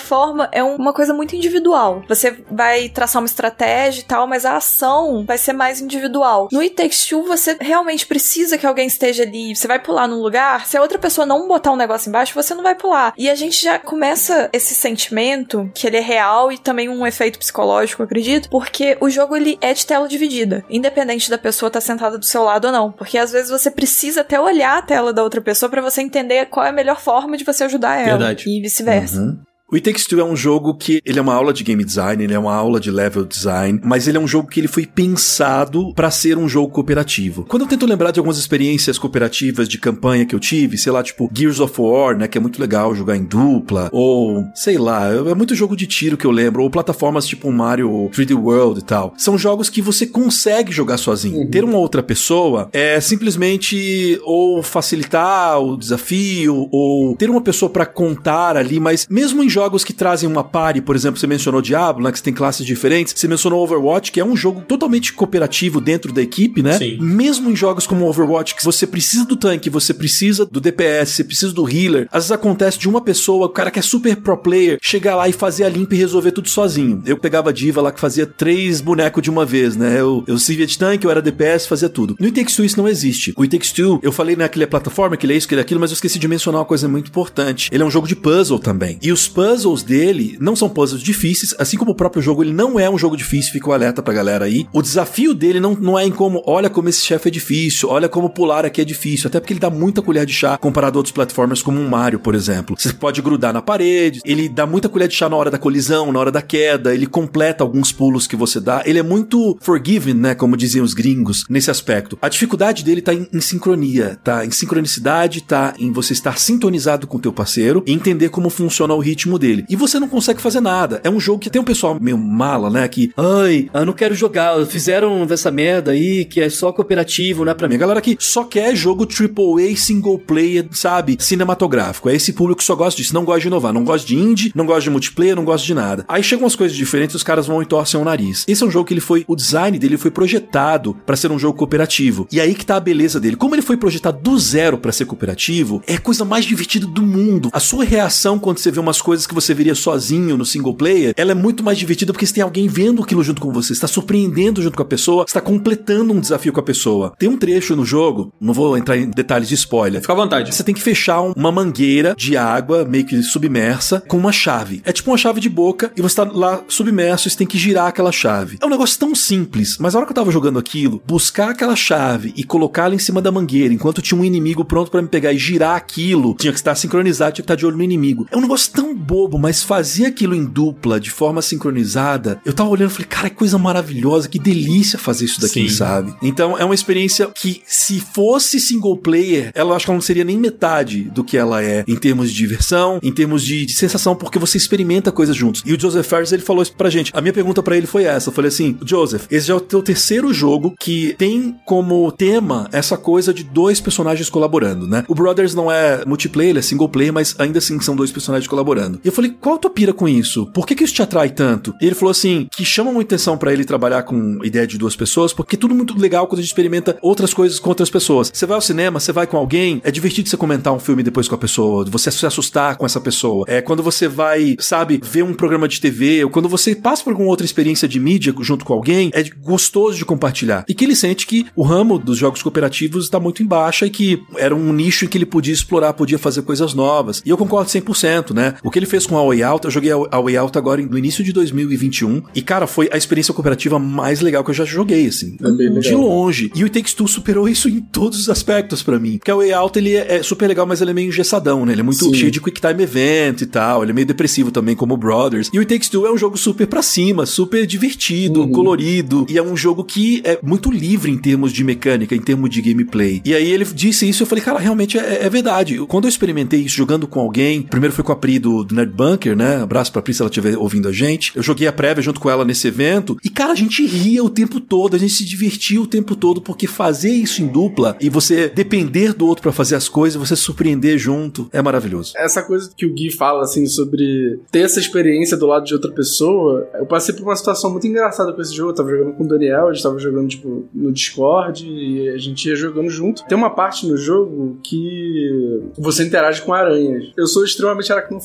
é uma coisa muito individual. Você vai traçar uma estratégia e tal, mas a ação vai ser mais individual. No It Takes Two, você realmente precisa que alguém esteja ali. Você vai pular num lugar, se a outra pessoa não botar um negócio embaixo, você não vai pular. E a gente já começa esse sentimento, que ele é real e também um efeito psicológico, eu acredito, porque o jogo, ele é de tela dividida, independente da pessoa estar sentada do seu lado ou não. Porque às vezes você precisa até olhar a tela da outra pessoa pra você entender qual é a melhor forma de você ajudar ela. Verdade. E vice-versa. Uhum. O It Takes Two é um jogo que ele é uma aula de game design, ele é uma aula de level design, mas ele é um jogo que ele foi pensado pra ser um jogo cooperativo. Quando eu tento lembrar de algumas experiências cooperativas de campanha que eu tive, sei lá, tipo Gears of War, né, que é muito legal jogar em dupla, ou sei lá, é muito jogo de tiro que eu lembro, ou plataformas tipo Mario 3D World e tal. São jogos que você consegue jogar sozinho. Ter uma outra pessoa é simplesmente ou facilitar o desafio, ou ter uma pessoa pra contar ali, mas mesmo em jogos que trazem uma party, por exemplo, você mencionou Diablo, né, que você tem classes diferentes, você mencionou Overwatch, que é um jogo totalmente cooperativo dentro da equipe, né? Sim. Mesmo em jogos como Overwatch, que você precisa do tanque, você precisa do DPS, você precisa do healer, às vezes acontece de uma pessoa, o cara que é super pro player, chegar lá e fazer a limpa e resolver tudo sozinho. Eu pegava a diva lá que fazia 3 bonecos de uma vez, né? Eu servia de tanque, eu era DPS, fazia tudo. No It Takes Two isso não existe. O It Takes Two, eu falei, né, que ele é plataforma, que ele é isso, que ele é aquilo, mas eu esqueci de mencionar uma coisa muito importante. Ele é um jogo de puzzle também. E os puzzles dele não são puzzles difíceis, assim como o próprio jogo, ele não é um jogo difícil, fica o alerta pra galera aí. O desafio dele não é em como, olha como esse chefe é difícil, olha como pular aqui é difícil, até porque ele dá muita colher de chá comparado a outros platformers como um Mario, por exemplo. Você pode grudar na parede, ele dá muita colher de chá na hora da colisão, na hora da queda, ele completa alguns pulos que você dá, ele é muito forgiving, né, como diziam os gringos, nesse aspecto. A dificuldade dele tá em sincronia, tá em sincronicidade, tá em você estar sintonizado com o teu parceiro e entender como funciona o ritmo dele. E você não consegue fazer nada. É um jogo que tem um pessoal meio mala, né, que eu não quero jogar, fizeram essa merda aí que é só cooperativo, não é pra mim. A galera que só quer jogo AAA single player, sabe, cinematográfico. É esse público que só gosta disso, não gosta de inovar, não gosta de indie, não gosta de multiplayer, não gosta de nada. Aí chegam umas coisas diferentes, os caras vão e torcem o nariz. Esse é um jogo que o design dele foi projetado pra ser um jogo cooperativo. E aí que tá a beleza dele. Como ele foi projetado do zero pra ser cooperativo, é a coisa mais divertida do mundo. A sua reação quando você vê umas coisas que você veria sozinho no single player, ela é muito mais divertida porque você tem alguém vendo aquilo junto com você, você tá surpreendendo junto com a pessoa, você tá completando um desafio com a pessoa. Tem um trecho no jogo, não vou entrar em detalhes de spoiler. Fica à vontade. Você tem que fechar uma mangueira de água, meio que submersa, com uma chave. É tipo uma chave de boca e você tá lá submerso e você tem que girar aquela chave. É um negócio tão simples, mas a hora que eu tava jogando aquilo, buscar aquela chave e colocá-la em cima da mangueira, enquanto tinha um inimigo pronto pra me pegar e girar aquilo, tinha que estar sincronizado, tinha que estar de olho no inimigo. É um negócio tão bobo, mas fazia aquilo em dupla, de forma sincronizada. Eu tava olhando e falei, cara, que coisa maravilhosa, que delícia fazer isso daqui, sabe? Então é uma experiência que, se fosse single player, ela acho que ela não seria nem metade do que ela é em termos de diversão, em termos de sensação, porque você experimenta coisas juntos. E o Joseph Fares, ele falou isso pra gente. A minha pergunta pra ele foi essa. Eu falei assim, Joseph, esse já é o teu terceiro jogo que tem como tema essa coisa de 2 personagens colaborando, né? O Brothers não é multiplayer, ele é single player, mas ainda assim são 2 personagens colaborando. E eu falei, qual a tua pira com isso? Por que isso te atrai tanto? E ele falou assim, que chama muita atenção pra ele trabalhar com ideia de 2 pessoas, porque é tudo muito legal quando a gente experimenta outras coisas com outras pessoas. Você vai ao cinema, você vai com alguém, é divertido você comentar um filme depois com a pessoa, você se assustar com essa pessoa. É quando você vai, sabe, ver um programa de TV, ou quando você passa por alguma outra experiência de mídia junto com alguém, é gostoso de compartilhar. E que ele sente que o ramo dos jogos cooperativos está muito em baixa e que era um nicho em que ele podia explorar, podia fazer coisas novas. E eu concordo 100%, né? O que ele fez com a Way Out, eu joguei a Way Out agora no início de 2021, e cara, foi a experiência cooperativa mais legal que eu já joguei, assim. De longe. E o It Takes Two superou isso em todos os aspectos pra mim. Porque a Way Out, ele é super legal, mas ele é meio engessadão, né? Ele é muito cheio de quick time event e tal, ele é meio depressivo também, como o Brothers. E o It Takes Two é um jogo super pra cima, super divertido, colorido, e é um jogo que é muito livre em termos de mecânica, em termos de gameplay. E aí ele disse isso e eu falei, cara, realmente é verdade. Quando eu experimentei isso jogando com alguém, primeiro foi com a Pri do Nerd Bunker, né? Abraço pra Pri se ela estiver ouvindo a gente. Eu joguei a prévia junto com ela nesse evento e, cara, a gente ria o tempo todo, a gente se divertia o tempo todo, porque fazer isso em dupla e você depender do outro pra fazer as coisas, você se surpreender junto, é maravilhoso. Essa coisa que o Gui fala, assim, sobre ter essa experiência do lado de outra pessoa, eu passei por uma situação muito engraçada com esse jogo. Eu tava jogando com o Daniel, a gente tava jogando, tipo, no Discord e a gente ia jogando junto. Tem uma parte no jogo que você interage com aranhas. Eu sou extremamente aracnofóbico,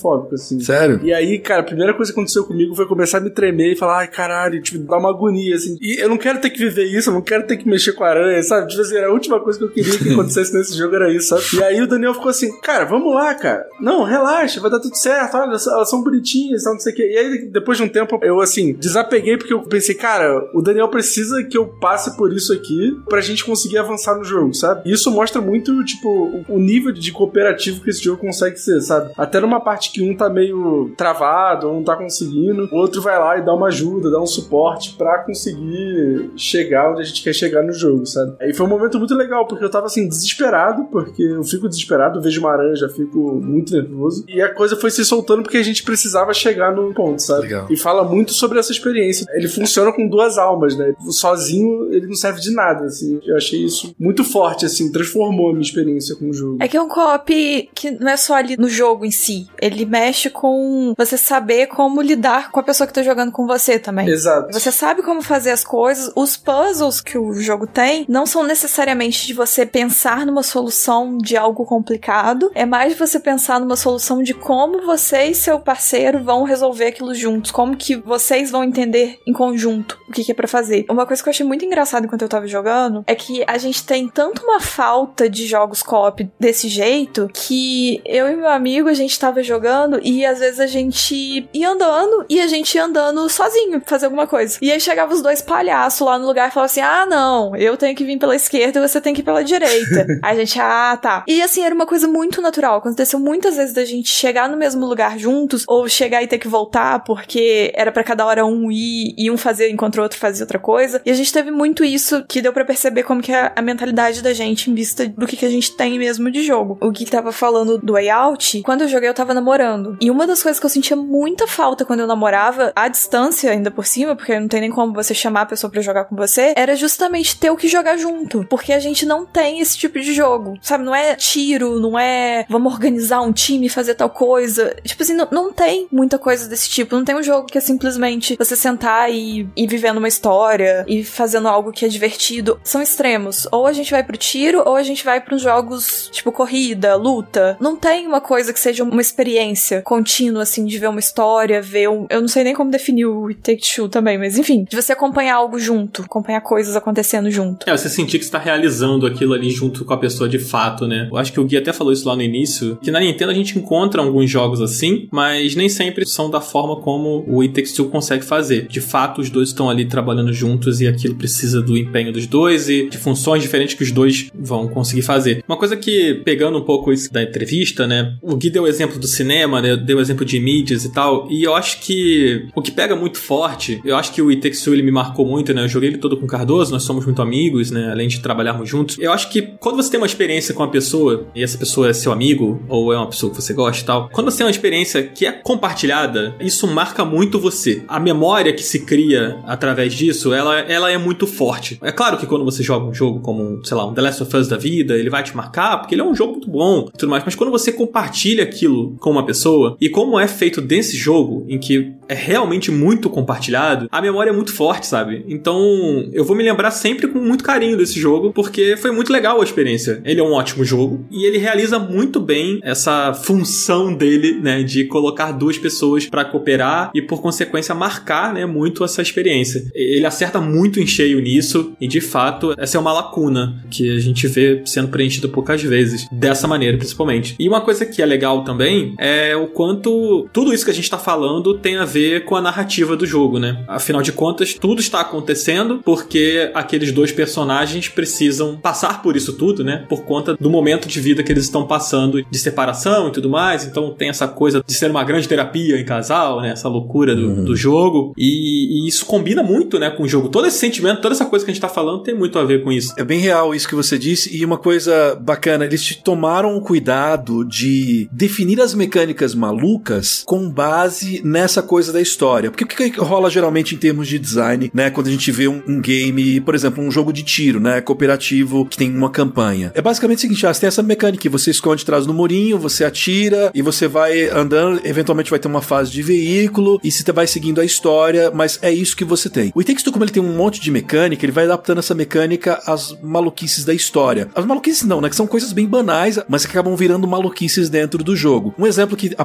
assim. Sério? E aí, cara, a primeira coisa que aconteceu comigo foi começar a me tremer e falar, ai, caralho, tipo, dá uma agonia, assim. E eu não quero ter que viver isso, eu não quero ter que mexer com a aranha, sabe? Tipo assim, a última coisa que eu queria que acontecesse nesse jogo era isso, sabe? E aí o Daniel ficou assim, cara, vamos lá, cara. Não, relaxa, vai dar tudo certo, olha, elas são bonitinhas, não sei o quê. E aí, depois de um tempo, eu, assim, desapeguei porque eu pensei, cara, o Daniel precisa que eu passe por isso aqui pra gente conseguir avançar no jogo, sabe? E isso mostra muito, tipo, o nível de cooperativo que esse jogo consegue ser, sabe? Até numa parte que um tá meio travado, ou não tá conseguindo, o outro vai lá e dá uma ajuda, dá um suporte pra conseguir chegar onde a gente quer chegar no jogo, sabe? Aí foi um momento muito legal, porque eu tava, assim, desesperado, porque eu fico desesperado, eu vejo uma aranha, já fico muito nervoso, e a coisa foi se soltando porque a gente precisava chegar no ponto, sabe? Legal. E fala muito sobre essa experiência. Ele funciona com duas almas, né? Sozinho, ele não serve de nada, assim. Eu achei isso muito forte, assim, transformou a minha experiência com o jogo. É que é um co-op que não é só ali no jogo em si. Ele mexe com você saber como lidar com a pessoa que tá jogando com você também. Exato. Você sabe como fazer as coisas. Os puzzles que o jogo tem não são necessariamente de você pensar numa solução de algo complicado. É mais de você pensar numa solução de como você e seu parceiro vão resolver aquilo juntos. Como que vocês vão entender em conjunto o que é pra fazer. Uma coisa que eu achei muito engraçada enquanto eu tava jogando é que a gente tem tanto uma falta de jogos co-op desse jeito que eu e meu amigo, a gente tava jogando e às vezes a gente ia andando e a gente ia andando sozinho fazer alguma coisa. E aí chegava os dois palhaços lá no lugar e falavam assim, ah não, eu tenho que vir pela esquerda e você tem que ir pela direita. Aí a gente, ah tá. E assim, era uma coisa muito natural. Aconteceu muitas vezes da gente chegar no mesmo lugar juntos ou chegar e ter que voltar porque era pra cada hora um ir e um fazer enquanto o outro fazia outra coisa. E a gente teve muito isso que deu pra perceber como que é a mentalidade da gente em vista do que a gente tem mesmo de jogo. O Gui tava falando do Way Out, quando eu joguei eu tava namorando. E uma das coisas que eu sentia muita falta quando eu namorava, à distância ainda por cima, porque não tem nem como você chamar a pessoa pra jogar com você, era justamente ter o que jogar junto. Porque a gente não tem esse tipo de jogo. Sabe, não é tiro, não é vamos organizar um time e fazer tal coisa. Tipo assim, não tem muita coisa desse tipo. Não tem um jogo que é simplesmente você sentar e vivendo uma história e fazendo algo que é divertido. São extremos. Ou a gente vai pro tiro, ou a gente vai pros jogos tipo corrida, luta. Não tem uma coisa que seja uma experiência contínua, assim, de ver uma história, ver um... Eu não sei nem como definir o It Takes Two também, mas enfim, de você acompanhar algo junto, acompanhar coisas acontecendo junto. Você sentir que você tá realizando aquilo ali junto com a pessoa de fato, né? Eu acho que o Gui até falou isso lá no início, que na Nintendo a gente encontra alguns jogos assim, mas nem sempre são da forma como o It Takes Two consegue fazer. De fato, os dois estão ali trabalhando juntos e aquilo precisa do empenho dos dois e de funções diferentes que os dois vão conseguir fazer. Uma coisa que, pegando um pouco isso da entrevista, né? O Gui deu o exemplo do cinema, né? Deu o exemplo de mídias e tal, e eu acho que o que pega muito forte, eu acho que o It Takes Two, ele me marcou muito, né? Eu joguei ele todo com o Cardoso, nós somos muito amigos, né? Além de trabalharmos juntos. Eu acho que quando você tem uma experiência com uma pessoa, e essa pessoa é seu amigo, ou é uma pessoa que você gosta e tal, quando você tem uma experiência que é compartilhada, isso marca muito você. A memória que se cria através disso, ela é muito forte. É claro que quando você joga um jogo como, sei lá, um The Last of Us da vida, ele vai te marcar, porque ele é um jogo muito bom e tudo mais, mas quando você compartilha aquilo com uma pessoa, e como é feito desse jogo, em que é realmente muito compartilhado, a memória é muito forte, sabe? Então, eu vou me lembrar sempre com muito carinho desse jogo, porque foi muito legal a experiência. Ele é um ótimo jogo, e ele realiza muito bem essa função dele, né, de colocar duas pessoas pra cooperar e, por consequência, marcar, né, muito essa experiência. Ele acerta muito em cheio nisso, e, de fato, essa é uma lacuna que a gente vê sendo preenchida poucas vezes, dessa maneira, principalmente. E uma coisa que é legal também é o quanto tudo isso que a gente tá falando tem a ver com a narrativa do jogo, né? Afinal de contas, tudo está acontecendo porque aqueles dois personagens precisam passar por isso tudo, né? Por conta do momento de vida que eles estão passando, de separação e tudo mais. Então tem essa coisa de ser uma grande terapia em casal, né? Essa loucura do jogo. E isso combina muito, né, com o jogo. Todo esse sentimento, toda essa coisa que a gente tá falando tem muito a ver com isso. É bem real isso que você disse. E uma coisa bacana, eles tomaram o cuidado de definir as mecânicas malucas com base nessa coisa da história. Porque o que rola geralmente em termos de design, né? Quando a gente vê um game, por exemplo, um jogo de tiro, né? Cooperativo, que tem uma campanha. É basicamente o seguinte, você tem essa mecânica que você esconde atrás do murinho, você atira e você vai andando, eventualmente vai ter uma fase de veículo e você vai seguindo a história, mas é isso que você tem. O It Takes Two, como ele tem um monte de mecânica, ele vai adaptando essa mecânica às maluquices da história. As maluquices não, né? Que são coisas bem banais, mas que acabam virando maluquices dentro do jogo. Um exemplo que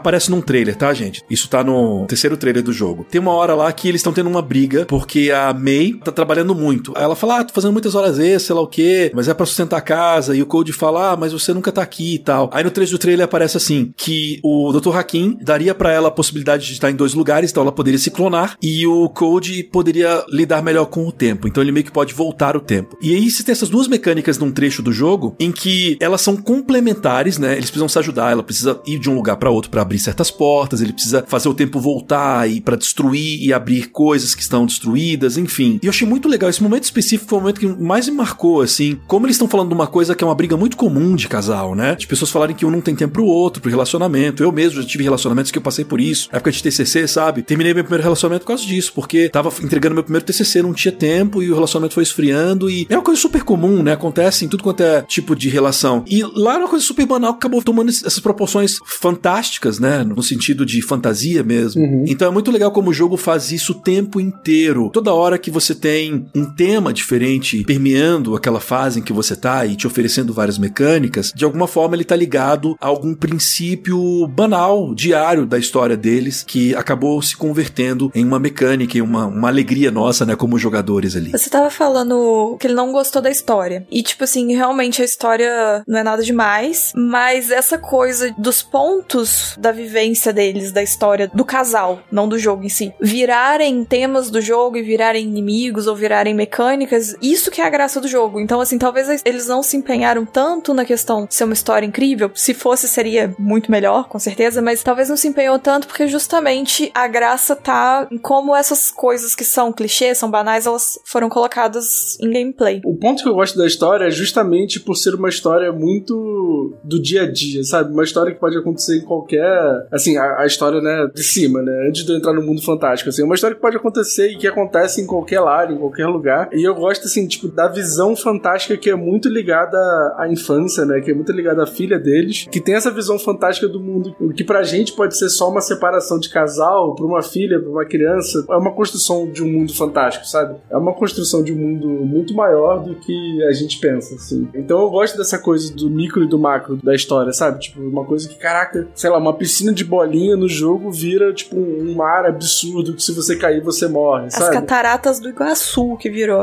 aparece num trailer, tá, gente? Isso tá no terceiro trailer do jogo. Tem uma hora lá que eles estão tendo uma briga, porque a May tá trabalhando muito. Aí ela fala, tô fazendo muitas horas extras, sei lá o quê, mas é pra sustentar a casa. E o Code fala, mas você nunca tá aqui e tal. Aí no trecho do trailer aparece assim, que o Dr. Hakim daria pra ela a possibilidade de estar em 2 lugares, então ela poderia se clonar, e o Code poderia lidar melhor com o tempo. Então ele meio que pode voltar o tempo. E aí você tem essas 2 mecânicas num trecho do jogo, em que elas são complementares, né? Eles precisam se ajudar, ela precisa ir de um lugar pra outro pra abrir certas portas, ele precisa fazer o tempo voltar e pra destruir e abrir coisas que estão destruídas, enfim. E eu achei muito legal, esse momento específico foi o momento que mais me marcou, assim, como eles estão falando de uma coisa que é uma briga muito comum de casal, né? De pessoas falarem que um não tem tempo pro outro, pro relacionamento. Eu mesmo já tive relacionamentos que eu passei por isso, na época de TCC, sabe? Terminei meu primeiro relacionamento por causa disso, porque tava entregando meu primeiro TCC, não tinha tempo e o relacionamento foi esfriando e é uma coisa super comum, né? Acontece em tudo quanto é tipo de relação. E lá era uma coisa super banal que acabou tomando essas proporções fantásticas, né? No sentido de fantasia mesmo. Então é muito legal como o jogo faz isso o tempo inteiro. Toda hora que você tem um tema diferente permeando aquela fase em que você tá e te oferecendo várias mecânicas, de alguma forma ele tá ligado a algum princípio banal, diário da história deles, que acabou se convertendo em uma mecânica e uma alegria nossa, né, como jogadores ali. Você tava falando que ele não gostou da história. E, tipo assim, realmente a história não é nada demais, mas essa coisa dos pontos da vivência deles, da história do casal, não do jogo em si, virarem temas do jogo e virarem inimigos ou virarem mecânicas, isso que é a graça do jogo. Então, assim, talvez eles não se empenharam tanto na questão de ser uma história incrível. Se fosse, seria muito melhor, com certeza, mas talvez não se empenhou tanto porque justamente a graça tá em como essas coisas que são clichês, são banais, elas foram colocadas em gameplay. O ponto que eu gosto da história é justamente por ser uma história muito do dia a dia, sabe? Uma história que pode acontecer em qualquer... Assim, a história, né, de cima, né? Antes de eu entrar no mundo fantástico, assim. É uma história que pode acontecer e que acontece em qualquer lar, em qualquer lugar. E eu gosto, assim, tipo, da visão fantástica que é muito ligada à infância, né? Que é muito ligada à filha deles. Que tem essa visão fantástica do mundo. O que pra gente pode ser só uma separação de casal, pra uma filha, pra uma criança. É uma construção de um mundo fantástico, sabe? É uma construção de um mundo muito maior do que a gente pensa, assim. Então eu gosto dessa coisa do micro e do macro da história, sabe? Tipo, uma coisa que, caraca, sei lá, uma piscina de bolinha no jogo vira, tipo, um mar absurdo que se você cair, você morre, sabe? As cataratas do Iguaçu que virou.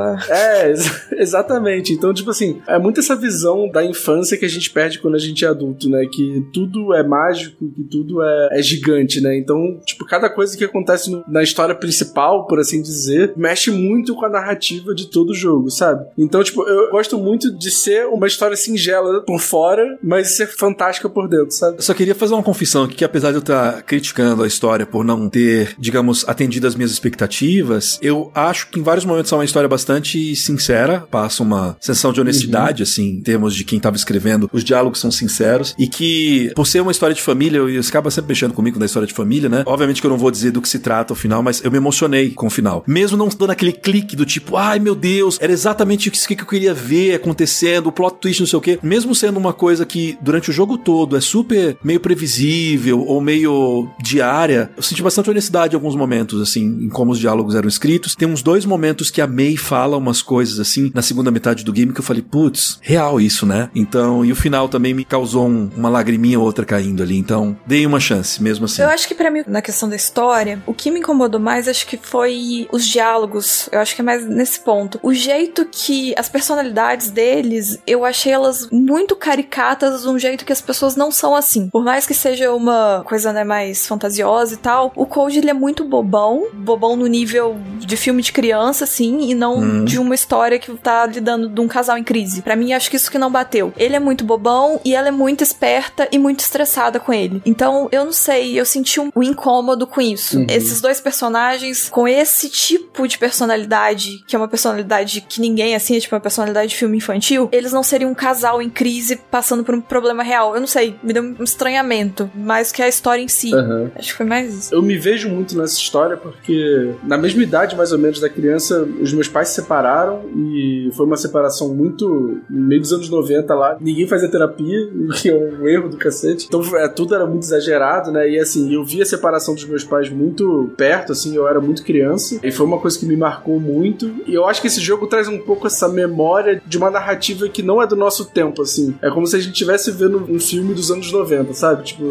Exatamente. Então, tipo assim, é muito essa visão da infância que a gente perde quando a gente é adulto, né? Que tudo é mágico, que tudo é gigante, né? Então, tipo, cada coisa que acontece na história principal, por assim dizer, mexe muito com a narrativa de todo o jogo, sabe? Então, tipo, eu gosto muito de ser uma história singela por fora, mas ser fantástica por dentro, sabe? Eu só queria fazer uma confissão aqui, que apesar de eu estar criticando a história por não ter, digamos, atendido as minhas expectativas, eu acho que em vários momentos é uma história bastante sincera, passa uma sensação de honestidade, assim, em termos de quem estava escrevendo, os diálogos são sinceros, e que, por ser uma história de família, eu acaba sempre mexendo comigo na história de família, né? Obviamente que eu não vou dizer do que se trata o final, mas eu me emocionei com o final. Mesmo não dando aquele clique do tipo, ai meu Deus, era exatamente isso que eu queria ver acontecendo, o plot twist, não sei o quê. Mesmo sendo uma coisa que durante o jogo todo é super meio previsível ou meio diária, eu senti bastante honestidade em alguns momentos, assim, em como os diálogos eram escritos. Tem uns 2 momentos que a May fala umas coisas, assim, na segunda metade do game que eu falei, putz, real isso, né? Então, e o final também me causou uma lagriminha ou outra caindo ali, então dei uma chance, mesmo assim. Eu acho que pra mim, na questão da história, o que me incomodou mais, acho que foi os diálogos, eu acho que é mais nesse ponto. O jeito que as personalidades deles, eu achei elas muito caricatas de um jeito que as pessoas não são assim. Por mais que seja uma coisa, né, mais fantasiosa e tal, o Code, ele é muito bobão no nível de filme de criança, assim, e não de uma história que tá lidando de um casal em crise. Pra mim, acho que isso que não bateu. Ele é muito bobão e ela é muito esperta e muito estressada com ele. Então, eu não sei, eu senti um incômodo com isso. Esses 2 personagens com esse tipo de personalidade, que é uma personalidade que ninguém, assim, é tipo uma personalidade de filme infantil, eles não seriam um casal em crise passando por um problema real. Eu não sei, me deu um estranhamento, mais que a história em si. Acho que foi mais isso. Eu me vejo muito nessa história porque na mesma idade, mais ou menos, da criança, os meus pais se separaram e foi uma separação muito no meio dos anos 90 lá. Ninguém fazia terapia, o que é um erro do cacete. Então tudo era muito exagerado, né? E assim, eu vi a separação dos meus pais muito perto, assim, eu era muito criança. E foi uma coisa que me marcou muito. E eu acho que esse jogo traz um pouco essa memória de uma narrativa que não é do nosso tempo, assim. É como se a gente estivesse vendo um filme dos anos 90, sabe? Tipo, eu senti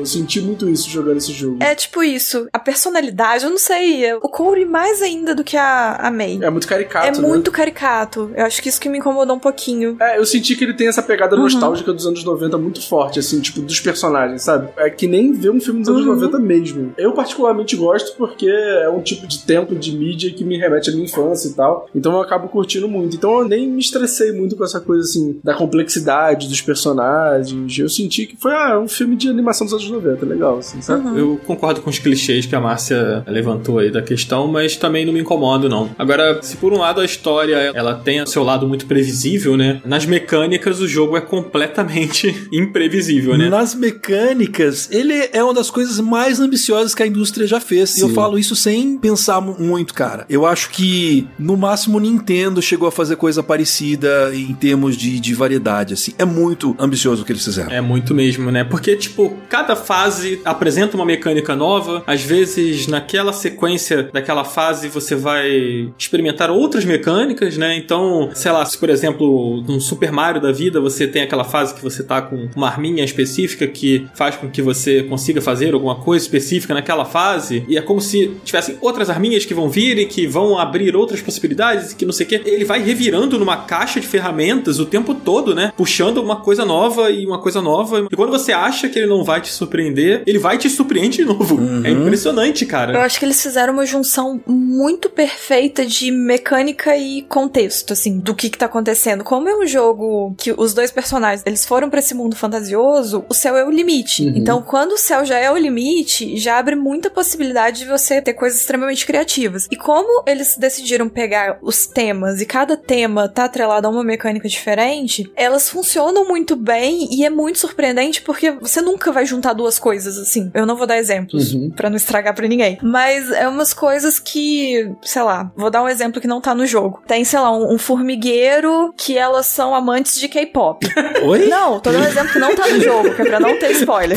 muito isso jogando esse jogo. É tipo isso. A personalidade, eu não sei. O Corey mais ainda do que a May. É muito caricato, né? Muito caricato. Eu acho que isso que me incomodou um pouquinho. Eu senti que ele tem essa pegada nostálgica dos anos 90 muito forte, assim, tipo, dos personagens, sabe? É que nem ver um filme dos anos 90 mesmo. Eu particularmente gosto porque é um tipo de tempo de mídia que me remete à minha infância e tal. Então eu acabo curtindo muito. Então eu nem me estressei muito com essa coisa, assim, da complexidade dos personagens. Eu senti que foi um filme de animação dos anos 90, legal, assim, sabe? Eu concordo com os clichês que a Márcia levantou aí da questão, mas também não me incomodo, não. Agora, se por um lado a história, ela tem o seu lado muito previsível, né? Nas mecânicas, o jogo é completamente imprevisível, né? Nas mecânicas, ele é uma das coisas mais ambiciosas que a indústria já fez. Sim. E eu falo isso sem pensar muito, cara. Eu acho que, no máximo, Nintendo chegou a fazer coisa parecida em termos de variedade, assim. É muito ambicioso o que eles fizeram. É muito mesmo, né? Porque, tipo, cada fase apresenta uma mecânica nova. Às vezes, naquela sequência daquela fase, você vai experimentar outras mecânicas, né? Então, sei lá, se por exemplo, num Super Mario da vida, você tem aquela fase que você tá com uma arminha específica que faz com que você consiga fazer alguma coisa específica naquela fase, e é como se tivessem outras arminhas que vão vir e que vão abrir outras possibilidades e que não sei o que. Ele vai revirando numa caixa de ferramentas o tempo todo, né? Puxando uma coisa nova e uma coisa nova. E quando você acha que ele não vai te surpreender, ele vai te surpreender de novo. É impressionante, cara. Eu acho que eles fizeram uma junção muito perfeita de mecânica e contexto, assim, do que tá acontecendo. Como é um jogo que os dois personagens, eles foram pra esse mundo fantasioso, o céu é o limite. Então, quando o céu já é o limite, já abre muita possibilidade de você ter coisas extremamente criativas. E como eles decidiram pegar os temas e cada tema tá atrelado a uma mecânica diferente, elas funcionam muito bem e é muito surpreendente porque você nunca vai juntar duas coisas, assim. Eu não vou dar exemplos pra não estragar pra ninguém. Mas é umas coisas que, sei lá, vou dar um exemplo que não tá no jogo. Tem, sei lá, um formigueiro que elas são amantes de K-pop. Oi? Não, tô dando um exemplo que não tá no jogo, que é pra não ter spoiler.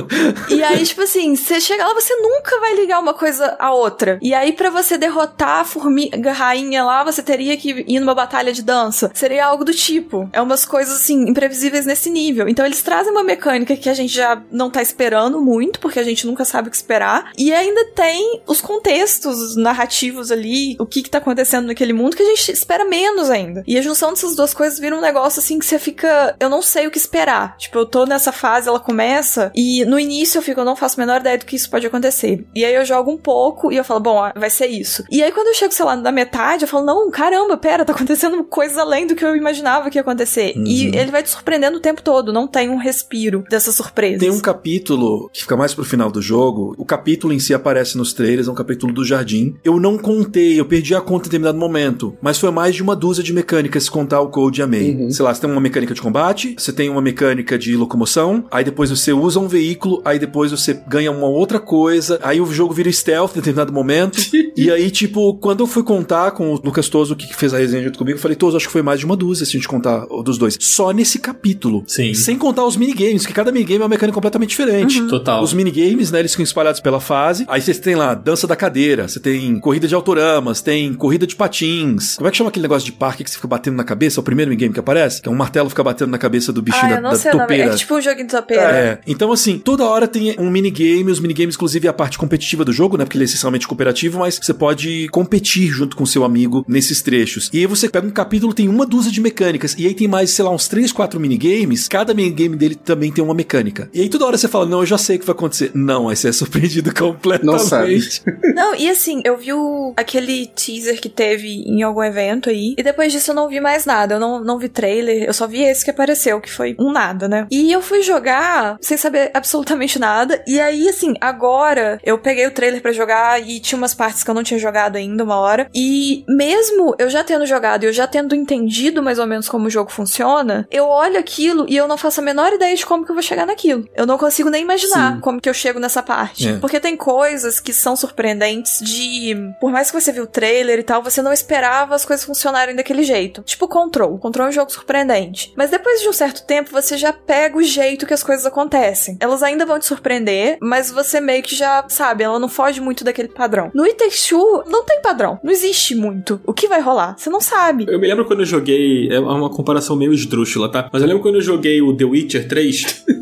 E aí, tipo assim, você chega lá, você nunca vai ligar uma coisa à outra. E aí, pra você derrotar a formiga rainha lá, você teria que ir numa batalha de dança. Seria algo do tipo. É umas coisas, assim, imprevisíveis nesse nível. Então, eles trazem uma mecânica que a gente já não tá esperando muito, porque a gente nunca sabe o que esperar. E ainda tem os contextos narrativos ali, o que tá acontecendo naquele mundo, que a gente espera menos ainda. E a junção dessas duas coisas vira um negócio, assim, que você fica... Eu não sei o que esperar. Tipo, eu tô nessa fase, ela começa, e no início eu não faço a menor ideia do que isso pode acontecer. E aí eu jogo um pouco, e eu falo, bom, vai ser isso. E aí quando eu chego, sei lá, na metade, eu falo, não, caramba, pera, tá acontecendo coisas além do que eu imaginava que ia acontecer. E ele vai te surpreendendo o tempo todo, não tem um respiro dessas surpresas. Tem um capítulo que fica mais pro final do jogo, o capítulo em si aparece nos trailers, é um capítulo do jardim. Eu não contei, eu perdi a conta em determinado momento, mas foi mais de uma dúzia de mecânicas se contar o Code e a May. Sei lá, você tem uma mecânica de combate, você tem uma mecânica de locomoção, aí depois você usa um veículo, aí depois você ganha uma outra coisa, aí o jogo vira stealth em determinado momento, e aí, tipo, quando eu fui contar com o Lucas Toso, que fez a resenha junto comigo, eu falei, Toso, acho que foi mais de uma dúzia se a gente contar dos dois. Só nesse capítulo. Sim. Sem contar os minigames, que cada minigame é uma mecânica completamente diferente. Total. Os minigames, né, eles ficam espalhados pela fase, aí você tem lá, dança da cadeira, você tem corrida de autoramas, tem corrida de patins. Como é que chama aquele negócio de parque que você fica batendo na cabeça? É o primeiro minigame que aparece? Que é um martelo fica batendo na cabeça do bichinho da topeira. É tipo um joguinho de topeira. É. Então, assim, toda hora tem um minigame, os minigames, inclusive, é a parte competitiva do jogo, né? Porque ele é essencialmente cooperativo, mas você pode competir junto com seu amigo nesses trechos. E aí você pega um capítulo, tem uma dúzia de mecânicas, e aí tem mais, sei lá, uns 3, 4 minigames, cada minigame dele também tem uma mecânica. E aí toda hora você fala, não, eu já sei o que vai acontecer. Não, aí você é surpreendido completamente. Não sabe. Não, e assim, eu vi aquele teaser que teve em algum evento aí, e depois disso eu não vi mais nada, eu não vi trailer, eu só vi esse que apareceu, que foi um nada, né? E eu fui jogar sem saber absolutamente nada, e aí, assim, agora eu peguei o trailer pra jogar e tinha umas partes que eu não tinha jogado ainda uma hora, e mesmo eu já tendo jogado e eu já tendo entendido mais ou menos como o jogo funciona, eu olho aquilo e eu não faço a menor ideia de como que eu vou chegar naquilo. Eu não consigo nem imaginar como que eu chego nessa parte. Porque tem coisas que são surpreendentes de... Por mais que você viu o trailer e tal, você não esperava as coisas funcionarem daquele jeito. Tipo Control. Control é um jogo surpreendente. Mas depois de um certo tempo, você já pega o jeito que as coisas acontecem. Elas ainda vão te surpreender, mas você meio que já sabe, ela não foge muito daquele padrão. No It Takes Two, não tem padrão. Não existe muito. O que vai rolar? Você não sabe. Eu me lembro quando eu joguei... É uma comparação meio esdrúxula, tá? Mas eu lembro quando eu joguei o The Witcher 3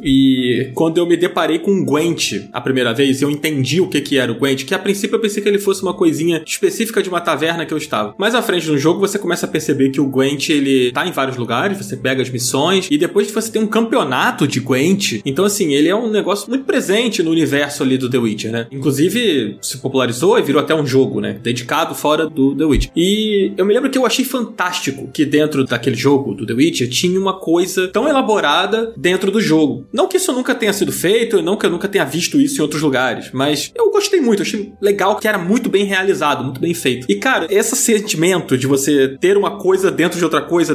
E quando eu me deparei com o Gwent a primeira vez, eu entendi o que era o Gwent, que a princípio eu pensei que ele fosse uma coisinha específica de uma taverna que eu estava. Mais à frente no jogo, você começa a perceber que o Gwent, ele tá em vários lugares, você pega as missões, e depois você tem um campeonato de Gwent. Então, assim, ele é um negócio muito presente no universo ali do The Witcher, né? Inclusive, se popularizou e virou até um jogo, né? Dedicado fora do The Witcher. E eu me lembro que eu achei fantástico que dentro daquele jogo do The Witcher tinha uma coisa tão elaborada dentro do jogo. Não que isso nunca tenha sido feito, não que eu nunca tenha visto isso em outros lugares, mas eu gostei muito, achei legal que era muito bem realizado, muito bem feito. E, cara, esse sentimento de você ter uma coisa dentro de outra coisa,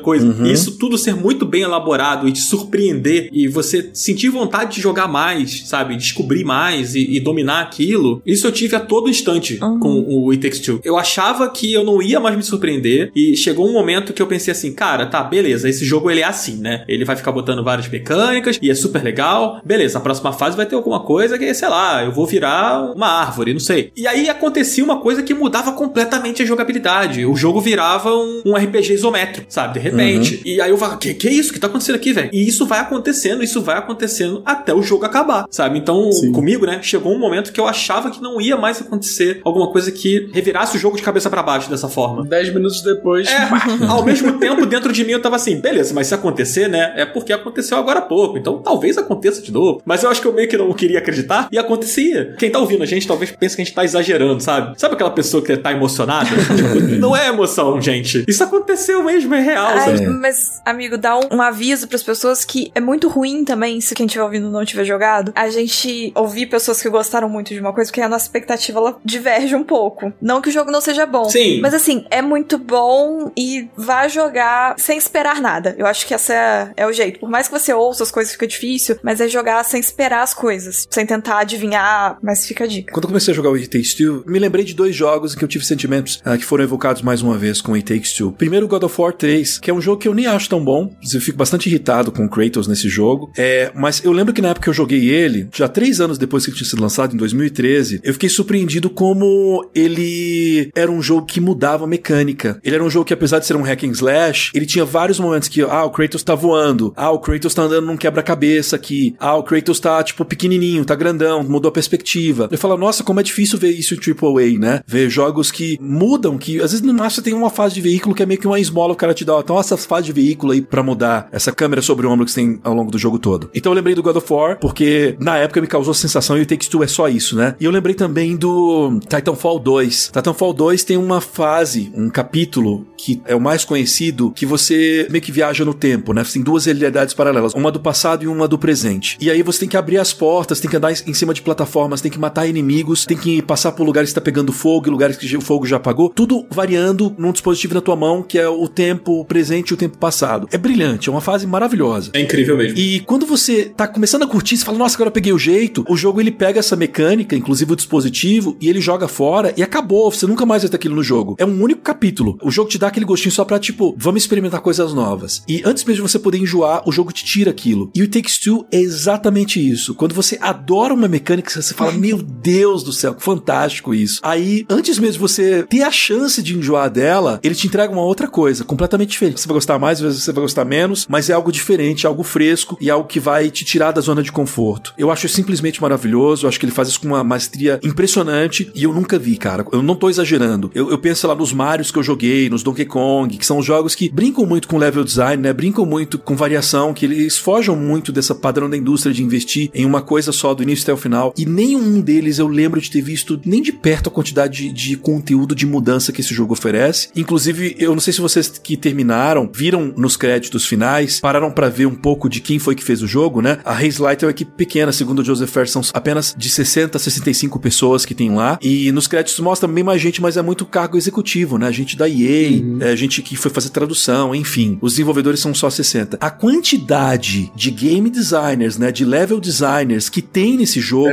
e isso tudo ser muito bem elaborado e te surpreender, e você sentir vontade de jogar mais, sabe? Descobrir mais e dominar aquilo, isso eu tive a todo instante com o It Takes Two. Eu achava que eu não ia mais me surpreender, e chegou um momento que eu pensei assim, cara, tá, beleza, esse jogo ele é assim, né? Ele vai ficar botando várias mecânicas, e é super legal, beleza, a próxima fase vai ter alguma coisa que, sei lá, eu vou virar uma árvore, não sei. E aí acontecia uma coisa que mudava completamente a jogabilidade. O jogo virava um RPG isométrico, sabe? De repente. E aí eu falava, que é isso? O que tá acontecendo aqui, velho? E isso vai acontecendo até o jogo acabar, sabe? Então, comigo, né, chegou um momento que eu achava que não ia mais acontecer alguma coisa que revirasse o jogo de cabeça pra baixo dessa forma. 10 minutos depois... Ao mesmo tempo, dentro de mim eu tava assim, beleza, mas se acontecer, né, é porque aconteceu agora há pouco, então talvez aconteça de novo. Mas eu acho que eu meio que não queria acreditar, e acontecia. Quem tá ouvindo a gente talvez pense que a gente tá exagerando, sabe? Sabe aquela pessoa que tá emocionada? Tipo, não é emoção, gente. Isso aconteceu mesmo, é real. Sabe? Mas, amigo, dá um aviso pras pessoas que é muito ruim também, se quem estiver ouvindo não tiver jogado, a gente ouvir pessoas que gostaram muito de uma coisa, porque a nossa expectativa, ela diverge um pouco. Não que o jogo não seja bom. Sim. Mas assim, é muito bom e vá jogar sem esperar nada. Eu acho que essa é o jeito. Por mais que você ouça as coisas, fica difícil, mas é jogar sem esperar as coisas. Sem tentar adivinhar, mas fica a dica. Quando eu comecei a jogar o It Takes Two, me lembrei de dois jogos em que eu tive sentimentos que foram evocados mais uma vez com o It Takes Two. Primeiro, God of War 3, que é um jogo que eu nem acho tão bom. Eu fico bastante irritado com o Kratos nesse jogo. Mas eu lembro que na época que eu joguei ele, já 3 anos depois que ele tinha sido lançado, em 2013, eu fiquei surpreendido como ele era um jogo que mudava a mecânica. Ele era um jogo que, apesar de ser um hack and slash, ele tinha vários momentos que, o Kratos tá voando, o Kratos tá andando num quebra-cabeça aqui, o Kratos tá, tipo, pequenininho, tá grandão, mudou a perspectiva. Eu falo, nossa, como é difícil ver isso em AAA, né? Ver jogos que mudam, que às vezes no máximo você tem uma fase de veículo que é meio que uma esmola, o cara te dá, então essa fase de veículo aí pra mudar essa câmera sobre o ombro que você tem ao longo do jogo todo. Então eu lembrei do God of War, porque na época me causou a sensação, e o Takes Two é só isso, né? E eu lembrei também do Titanfall 2. Titanfall 2 tem uma fase, um capítulo que é o mais conhecido, que você meio que viaja no tempo, né? Você tem 2 realidades paralelas, uma do passado e uma do presente. E aí você tem que abrir as portas, tem que andar em cima de plataformas, tem que matar inimigos, tem que passar por lugares que tá pegando fogo e lugares que o fogo já apagou, tudo variando num dispositivo na tua mão, que é o tempo presente e o tempo passado. É brilhante, é uma fase maravilhosa. É incrível mesmo. E quando você tá começando a curtir, você fala, nossa, agora eu peguei o jeito, o jogo ele pega essa mecânica, inclusive o dispositivo, e ele joga fora e acabou, você nunca mais vai ter aquilo no jogo. É um único capítulo. O jogo te dá aquele gostinho só pra, tipo, vamos experimentar coisas novas. E antes mesmo de você poder enjoar, o jogo te tira aquilo. E o It Takes Two é exatamente isso. Quando você adora uma mecânica, você fala, meu Deus do céu, que fantástico isso. Aí, antes mesmo de você ter a chance de enjoar dela, ele te entrega uma outra coisa, completamente diferente. Você vai gostar mais, às vezes você vai gostar menos, mas é algo diferente, algo fresco e algo que vai te tirar da zona de conforto. Eu acho simplesmente maravilhoso, eu acho que ele faz isso com uma maestria impressionante e eu nunca vi, cara. Eu não tô exagerando. Eu penso lá nos Marios que eu joguei, nos Donkey Kong, que são jogos que brincam muito com level design, né? Brincam muito com variação, que eles fogem muito dessa padrão da indústria de investir em uma coisa só do início até o final. E nenhum deles eu lembro de ter visto nem de perto a quantidade de conteúdo de mudança que esse jogo oferece. Inclusive, eu não sei se vocês que terminaram, viram nos créditos finais, pararam pra ver um pouco de quem foi que fez o jogo, né? A Hazelight é uma equipe pequena, segundo o Joseph Fares, são apenas de 60 a 65 pessoas que tem lá. E nos créditos mostra bem mais gente, mas é muito cargo executivo, né? Gente da EA, gente que foi fazer tradução, enfim. Os desenvolvedores são só 60. A quantidade de game designers, né? De level designers que tem nesse jogo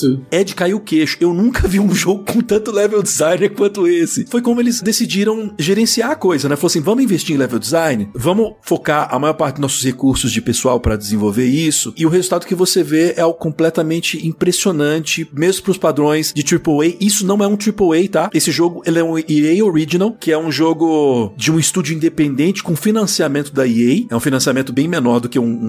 é de cair o queixo. Eu nunca vi um jogo com tanto level designer quanto esse. Foi como eles decidiram gerenciar a coisa, né? Falou assim, vamos investir em level design, vamos focar a maior parte dos nossos recursos de pessoal para desenvolver isso, e o resultado que você vê é algo completamente impressionante, mesmo pros padrões de AAA. Isso não é um AAA, tá? Esse jogo, ele é um EA Original, que é um jogo de um estúdio independente com financiamento da EA. É um financiamento bem menor do que um Battlefield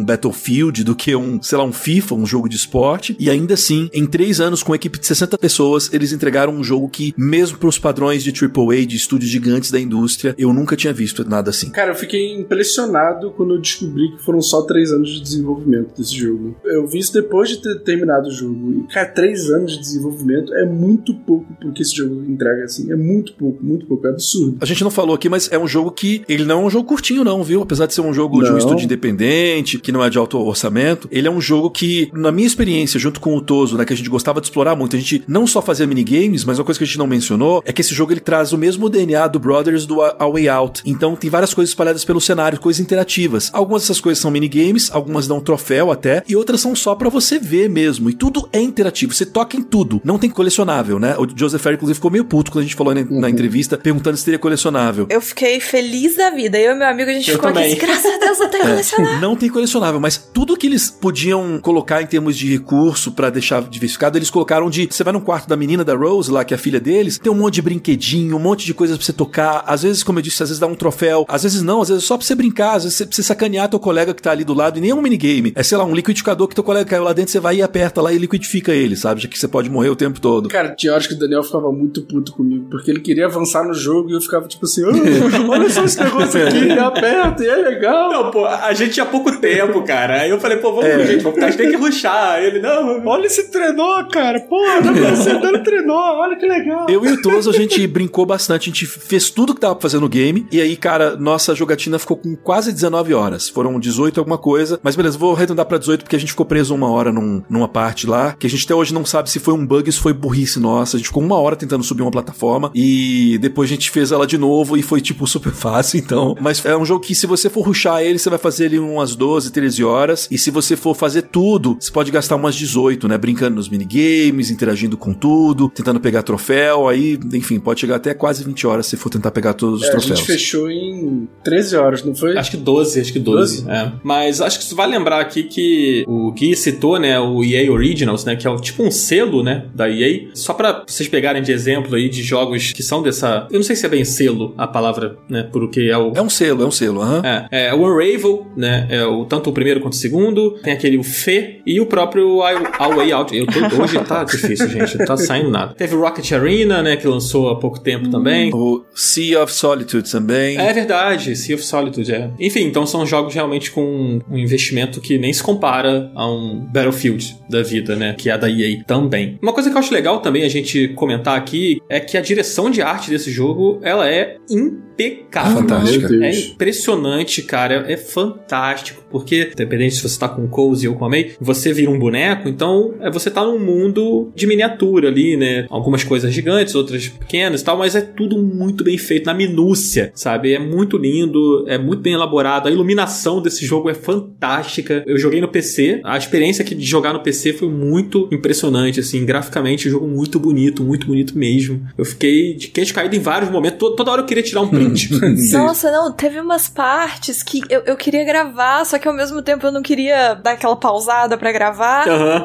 Battlefield, do que um FIFA, um jogo de esporte, e ainda assim, em 3 anos, com uma equipe de 60 pessoas, eles entregaram um jogo que, mesmo pros padrões de AAA, de estúdios gigantes da indústria, eu nunca tinha visto nada assim. Cara, eu fiquei impressionado quando eu descobri que foram só 3 anos de desenvolvimento desse jogo. Eu vi isso depois de ter terminado o jogo, e, cara, 3 anos de desenvolvimento é muito pouco porque esse jogo entrega, assim, é muito pouco, é absurdo. A gente não falou aqui, mas é um jogo que, ele não é um jogo curtinho não, viu? Apesar de ser um jogo de um estúdio independente, que não é de alto orçamento, ele é um jogo que, na minha experiência, junto com o Toso, né, que a gente gostava de explorar muito, a gente não só fazia minigames, mas uma coisa que a gente não mencionou, é que esse jogo ele traz o mesmo DNA do Brothers do A Way Out. Então tem várias coisas espalhadas pelo cenário, coisas interativas. Algumas dessas coisas são minigames, algumas dão troféu até, e outras são só pra você ver mesmo. E tudo é interativo, você toca em tudo. Não tem colecionável, né? O Joseph Fares, inclusive, ficou meio puto quando a gente falou na entrevista, perguntando se teria colecionável. Eu fiquei feliz da vida. Eu e meu amigo, a gente ficou aqui, graças a Deus não tem colecionável. Não tem colecionável, mas tudo que eles podiam colocar em termos de recurso pra deixar diversificado, eles colocaram de... Você vai no quarto da menina, da Rose, lá, que é a filha deles, tem um monte de brinquedinho, um monte de coisas pra você tocar. Às vezes, como eu disse, às vezes dá um troféu, às vezes não, às vezes só pra você brincar, às vezes pra você sacanear teu colega que tá ali do lado, e nem é um minigame. É, sei lá, um liquidificador que teu colega caiu lá dentro, você vai e aperta lá e liquidifica ele, sabe? Já que você pode morrer o tempo todo. Cara, tinha horas que o Daniel ficava muito puto comigo, porque ele queria avançar no jogo e eu ficava tipo assim, olha só esse negócio aqui, aperta, e é legal. Não, pô, a gente tinha pouco tempo, cara. Aí eu falei, pô, vamos, gente, a gente tem que rushar. Ele, não, olha esse trenó, cara. Pô, você dando trenó, olha que legal. Eu e o Toso, a gente brincou bastante, a gente fez tudo que dava pra fazer no game, e aí, cara, nossa jogatina ficou com quase 19 horas. Foram 18 alguma coisa, mas beleza, vou arredondar pra 18 porque a gente ficou preso 1 hora numa parte lá, que a gente até hoje não sabe se foi um bug, se foi burrice nossa. A gente ficou 1 hora tentando subir uma plataforma, e depois a gente fez ela de novo, e foi, tipo, super fácil, então. Mas é um jogo que, se você for rushar ele, você vai fazer ele umas 12, 13 horas, e se você for fazer tudo, você pode gastar umas 18, né, brincando nos minigames, interagindo com tudo, tentando pegar troféu, aí, enfim, pode chegar até quase 20 horas se for tentar pegar todos os troféus. A gente fechou em 13 horas, não foi? Acho que 12. É. Mas acho que você vai lembrar aqui que o Gui citou, né, o EA Originals, né, que é tipo um selo, né, da EA, só pra vocês pegarem de exemplo aí de jogos que são dessa... Eu não sei se é bem selo a palavra, né, porque é o... É um selo, aham. É o Unravel, né, tanto o primeiro quanto o segundo, tem aquele o Fe e o próprio A Way Out. Hoje tá difícil, gente, não tá saindo nada. Teve o Rocket Arena, né, que lançou há pouco tempo também. O Sea of Solitude também. É verdade, Sea of Solitude, Enfim, então são jogos realmente com um investimento que nem se compara a um Battlefield da vida, né, que é a da EA também. Uma coisa que eu acho legal também a gente comentar aqui é que a direção de arte desse jogo, ela é impecável. Fantástica. É impressionante, cara, é fantástico, porque, independente se você tá com o Cozy ou com a May, você vira um boneco, então você tá num mundo de miniatura ali, né, algumas coisas gigantes, outras pequenas e tal, mas é tudo muito bem feito, na minúcia, sabe, é muito lindo, é muito bem elaborado, a iluminação desse jogo é fantástica. Eu joguei no PC, a experiência aqui de jogar no PC foi muito impressionante, assim, graficamente o jogo muito bonito mesmo. Eu fiquei de queixo caído em vários momentos, toda hora eu queria tirar um print. Nossa, não, teve umas partes que eu queria gravar, só que ao mesmo tempo eu não queria dar aquela pausada pra gravar.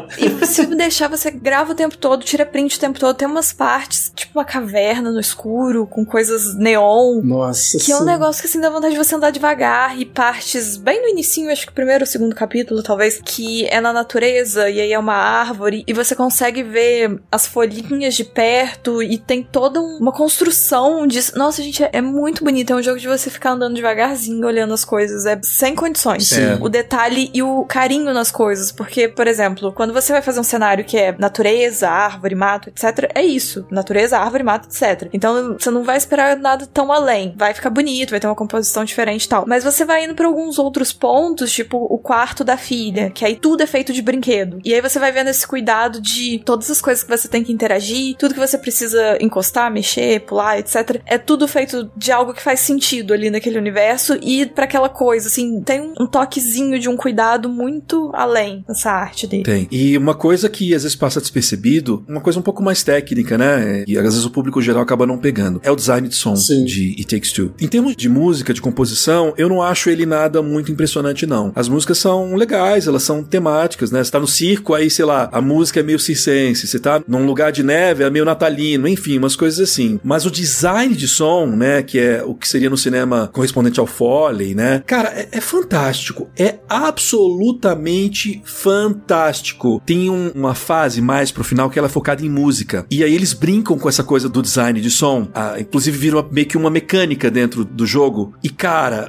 E se deixar, você grava o tempo todo, tira print o tempo todo. Tem umas partes, tipo uma caverna no escuro, com coisas neon. Nossa, que é um negócio que assim dá vontade de você andar devagar. E partes bem no inicinho, acho que o primeiro ou segundo capítulo, talvez, que é na natureza, e aí é uma árvore, e você consegue ver as folhinhas de perto, e tem toda uma construção disso. Nossa, gente, é muito bonito. É um jogo de você ficar andando devagarzinho, olhando as coisas. É sem condições. O detalhe e o carinho nas coisas. Porque, por exemplo, quando você vai fazer um cenário que é natureza, árvore, mato, etc., é isso. Natureza, árvore, mato, etc. Então, você não vai esperar nada tão além. Vai ficar bonito, vai ter uma composição diferente e tal. Mas você vai indo pra alguns outros pontos, tipo o quarto da filha, que aí tudo é feito de brinquedo. E aí você vai vendo esse cuidado de todas as coisas que você tem que interagir, tudo que você precisa encostar, mexer, pular, etc. É tudo feito de algo que faz sentido ali naquele universo, e pra aquela coisa, assim, tem um toquezinho de um cuidado muito além nessa arte dele. Tem. E uma coisa que às vezes passa despercebido, uma coisa um pouco mais técnica, né? E às vezes o público geral acaba não pegando. É o design de som de It Takes Two. Em termos de música, de composição, eu não acho ele nada muito impressionante, não. As músicas são legais, elas são temáticas, né? Você tá no circo, aí, sei lá, a música é meio circense. Você tá num lugar de neve, é meio natalino, enfim, umas coisas assim. Mas o design de som, né? Que é o que seria no cinema correspondente ao Foley, né? Cara, é fantástico. É absolutamente fantástico. Tem uma fase mais pro final que ela é focada em música. E aí eles brincam com essa coisa do design de som. Inclusive vira meio que uma mecânica dentro do jogo. E, cara...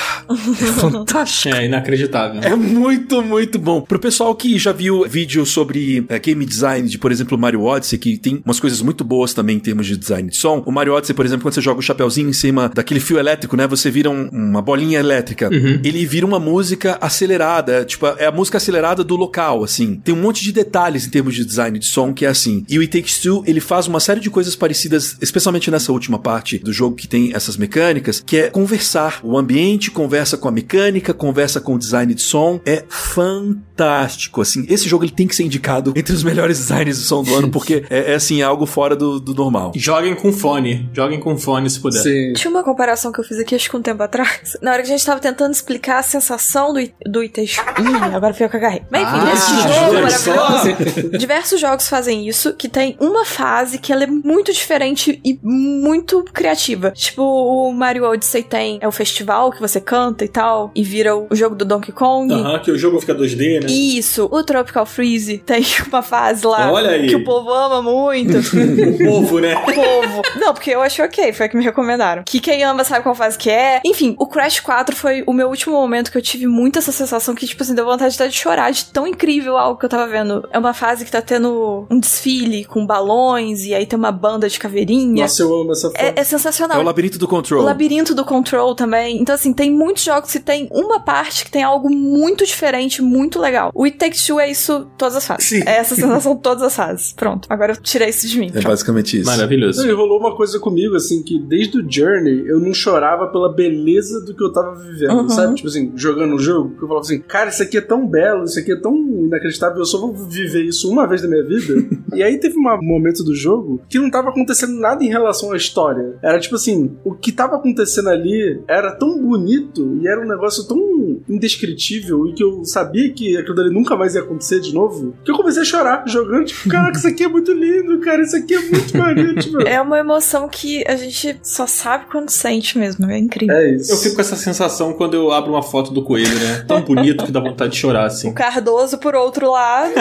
é fantástico. É inacreditável. É muito, muito bom. Pro pessoal que já viu vídeos sobre game design de, por exemplo, Mario Odyssey, que tem umas coisas muito boas também em termos de design de som. O Mario Odyssey, por exemplo, quando você joga o chapeuzinho em cima daquele fio elétrico, né? Você vira uma bolinha elétrica. Ele vira uma música acelerada. Tipo, é a música acelerada do local, assim. Tem um monte de detalhes em termos de design de som que é assim. E o It Takes Two, ele faz uma série de coisas parecidas, especialmente nessa última parte do jogo que tem essas mecânicas, que é conversar. O ambiente conversa com a mecânica, conversa com o design de som. É fantástico, assim. Esse jogo ele tem que ser indicado entre os melhores designs de som do ano, porque é assim, algo fora do normal. Joguem com fone se puder. Sim. Tinha uma comparação que eu fiz aqui, acho que um tempo atrás, na hora que a gente tava tentando explicar a sensação do It. Agora foi eu que agarrei. Mas enfim, esse jogo maravilhoso. Diversos jogos fazem isso, que tem uma fase que ela é muito diferente e muito criativa. Tipo, o Mario Odyssey tem o festival que você canta e tal, e vira o jogo do Donkey Kong. Que o jogo fica 2D, né? Isso. O Tropical Freeze tem uma fase lá Olha aí. que o povo ama muito. O povo, né? O povo. Não, porque eu achei ok, foi a que me recomendaram. Que quem ama sabe qual fase que é. Enfim, o Crash 4 foi o meu último momento que eu tive muito essa sensação que, tipo assim, deu vontade de chorar de tão incrível algo que eu tava vendo. É uma fase que tá tendo um desfile com balões e aí tem uma banda de caveirinha. Nossa, eu amo essa fase. É sensacional. É o Labirinto do Control. O Labirinto do Control também. Então, assim, tem muitos jogos que tem uma parte que tem algo muito diferente, muito legal. O It Takes Two é isso todas as fases. Sim. É essa sensação todas as fases. Pronto. Agora eu tirei isso de mim. É basicamente isso. Maravilhoso. E rolou uma coisa comigo, assim, que desde o Journey eu não chorava pela beleza do que eu tava vivendo, sabe? Tipo assim, jogando um jogo, que eu falava assim, cara, isso aqui é tão belo, isso aqui é tão inacreditável, eu só vou viver isso uma vez na minha vida. E aí teve um momento do jogo que não tava acontecendo nada em relação à história. Era tipo assim, o que tava acontecendo ali era tão bonito e era um negócio tão indescritível e que eu sabia que aquilo dali nunca mais ia acontecer de novo, que eu comecei a chorar jogando, tipo, caraca, isso aqui é muito lindo, cara, isso aqui é muito maneiro, tipo. É uma emoção que a gente só sabe quando sente mesmo, é incrível. É isso. Eu fico com essa sensação quando eu abro uma foto do coelho, né? Tão bonito que dá vontade de chorar, assim. O Cardoso, por outro lado...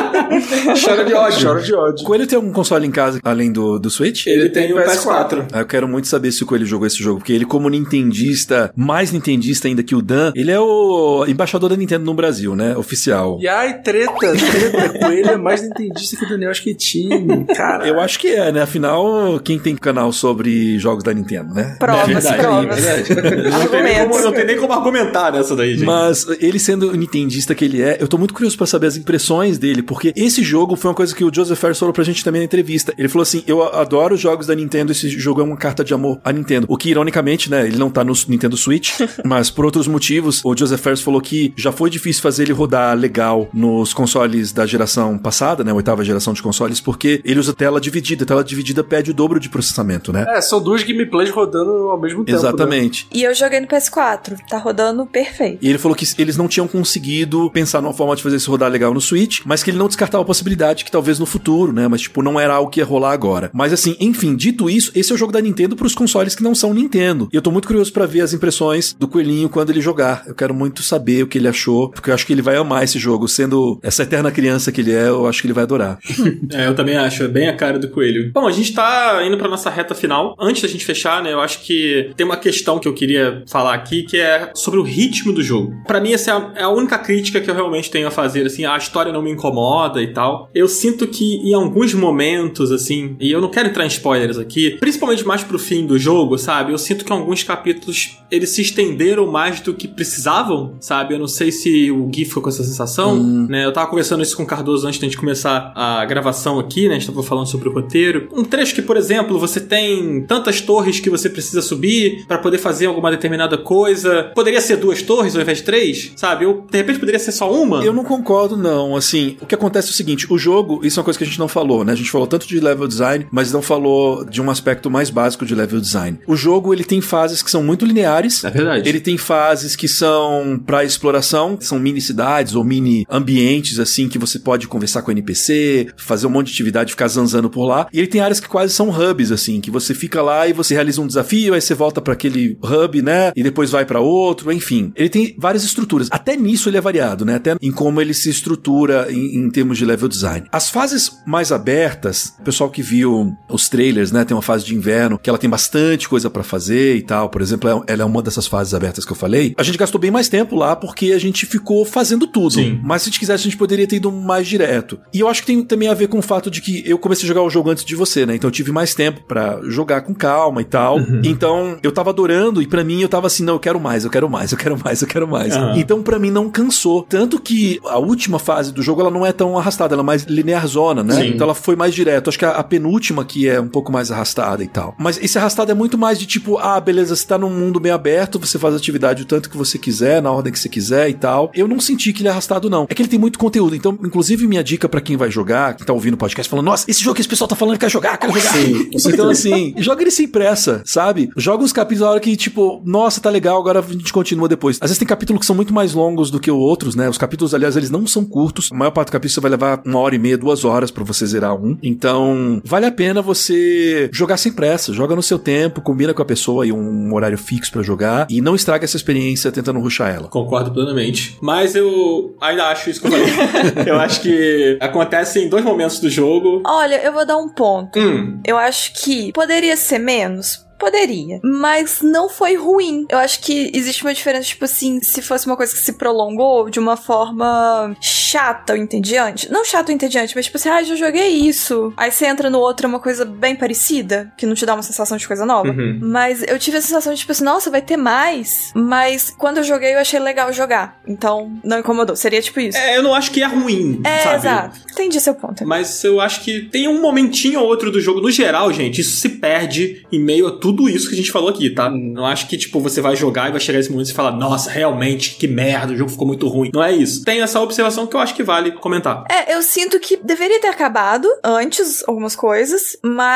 Chora de ódio. Chora de ódio. O Coelho tem algum console em casa além do Switch? Ele tem o PS4. Eu quero muito saber se o Coelho jogou esse jogo, porque ele, como nintendista, mais nintendista ainda que o Dan, ele é o embaixador da Nintendo no Brasil, né? Oficial. E ai, treta. Coelho é mais nintendista que o Daniel Schettini. Cara. Eu acho que é, né? Afinal, quem tem canal sobre jogos da Nintendo, né? Provas. Não tem nem como argumentar nessa daí, gente. Mas ele sendo o nintendista que ele é, eu tô muito curioso pra saber as impressões dele, porque esse jogo foi uma coisa que o Joseph Fares falou pra gente também na entrevista. Ele falou assim, eu adoro os jogos da Nintendo, esse jogo é uma carta de amor à Nintendo. O que, ironicamente, né, ele não tá no Nintendo Switch, mas por outros motivos, o Joseph Fares falou que já foi difícil fazer ele rodar legal nos consoles da geração passada, né, 8ª geração de consoles, porque ele usa tela dividida. Tela dividida pede o dobro de processamento, né? São duas gameplays rodando ao mesmo tempo. Exatamente. Né? E eu joguei no PS4, tá rodando perfeito. E ele falou que eles não tinham conseguido pensar numa forma de fazer isso rodar legal no Switch, mas que ele não descartava a possibilidade que talvez no futuro, né, mas tipo, não era algo que ia rolar agora. Mas assim, enfim, dito isso, esse é o jogo da Nintendo pros consoles que não são Nintendo. E eu tô muito curioso pra ver as impressões do Coelhinho quando ele jogar. Eu quero muito saber o que ele achou, porque eu acho que ele vai amar esse jogo. Sendo essa eterna criança que ele é, eu acho que ele vai adorar. Eu também acho, é bem a cara do Coelho. Bom, a gente tá indo pra nossa reta final. Antes da gente fechar, né, eu acho que tem uma questão que eu queria falar aqui, que é sobre o ritmo do jogo. Pra mim, essa é a única crítica que eu realmente tenho a fazer, assim, a história não me incomoda e tal. Eu sinto que em alguns momentos, assim, e eu não quero entrar em spoilers aqui, principalmente mais pro fim do jogo, sabe? Eu sinto que alguns capítulos, eles se estenderam mais do que precisavam, sabe? Eu não sei se o Gui ficou com essa sensação, né? Eu tava conversando isso com o Cardoso antes da gente começar a gravação aqui, né? A gente tava falando sobre o roteiro. Um trecho que, por exemplo, você tem tantas torres que você precisa subir pra poder fazer alguma determinada coisa. Poderia ser 2 torres ao invés de 3, sabe? Ou, de repente, poderia ser só uma. Eu não concordo, não. Assim, o que acontece é o seguinte, o jogo, isso é uma coisa que a gente não falou, né? A gente falou tanto de level design, mas não falou de um aspecto mais básico de level design. O jogo, ele tem fases que são muito lineares hubs. É verdade. Ele tem fases que são pra exploração, são mini cidades ou mini ambientes, assim, que você pode conversar com o NPC, fazer um monte de atividade, ficar zanzando por lá. E ele tem áreas que quase são hubs, assim, que você fica lá e você realiza um desafio, aí você volta pra aquele hub, né? E depois vai pra outro, enfim. Ele tem várias estruturas. Até nisso ele é variado, né? Até em como ele se estrutura em termos de level design. As fases mais abertas, o pessoal que viu os trailers, né? Tem uma fase de inverno que ela tem bastante coisa pra fazer e tal. Por exemplo, ela é uma dessas fases abertas que eu falei. A gente gastou bem mais tempo lá porque a gente ficou fazendo tudo. Sim. Mas se a gente quisesse, a gente poderia ter ido mais direto. E eu acho que tem também a ver com o fato de que eu comecei a jogar o jogo antes de você, né? Então eu tive mais tempo pra jogar com calma e tal. Então eu tava adorando e pra mim eu tava assim, não, eu quero mais. Então pra mim não cansou. Tanto que a última fase do jogo ela não é tão arrastada, ela é mais linear zona, né? Sim. Então ela foi mais direto. Acho que a penúltima que é um pouco mais arrastada e tal. Mas esse arrastado é muito mais de tipo, beleza, você tá num mundo bem aberto, você faz a atividade o tanto que você quiser, na ordem que você quiser e tal. Eu não senti que ele é arrastado, não. É que ele tem muito conteúdo. Então, inclusive, minha dica pra quem vai jogar, que tá ouvindo o podcast, falando, nossa, esse jogo que esse pessoal tá falando, quer jogar. Sim. Então, assim, joga ele sem pressa, sabe? Joga uns capítulos na hora que, tipo, nossa, tá legal, agora a gente continua depois. Às vezes tem capítulos que são muito mais longos do que outros, né? Os capítulos, aliás, eles não são curtos. A maior parte do capítulo você vai levar 1h30, 2 horas pra você zerar um. Então, vale a pena você jogar sem pressa. Joga no seu tempo, combina com a pessoa e um horário fixo pra jogar e não estraga essa experiência tentando rushar ela. Concordo plenamente. Mas eu ainda acho isso que eu falei. Eu acho que acontece em 2 momentos do jogo. Olha, eu vou dar um ponto. Eu acho que poderia ser menos. Poderia, mas não foi ruim. Eu acho que existe uma diferença, tipo assim, se fosse uma coisa que se prolongou de uma forma chata ou entediante. Não chata ou entediante, mas tipo assim, já joguei isso. Aí você entra no outro, é uma coisa bem parecida, que não te dá uma sensação de coisa nova. Mas eu tive a sensação de tipo assim, nossa, vai ter mais. Mas quando eu joguei, eu achei legal jogar. Então, não incomodou. Seria tipo isso. Eu não acho que é ruim, sabe? Exato. Entendi seu ponto. Mas eu acho que tem um momentinho ou outro do jogo. No geral, gente, isso se perde em meio a tudo isso que a gente falou aqui, tá? Não acho que, tipo, você vai jogar e vai chegar nesse momento e falar, nossa, realmente, que merda, o jogo ficou muito ruim. Não é isso. Tem essa observação que eu acho que vale comentar. Eu sinto que deveria ter acabado antes algumas coisas,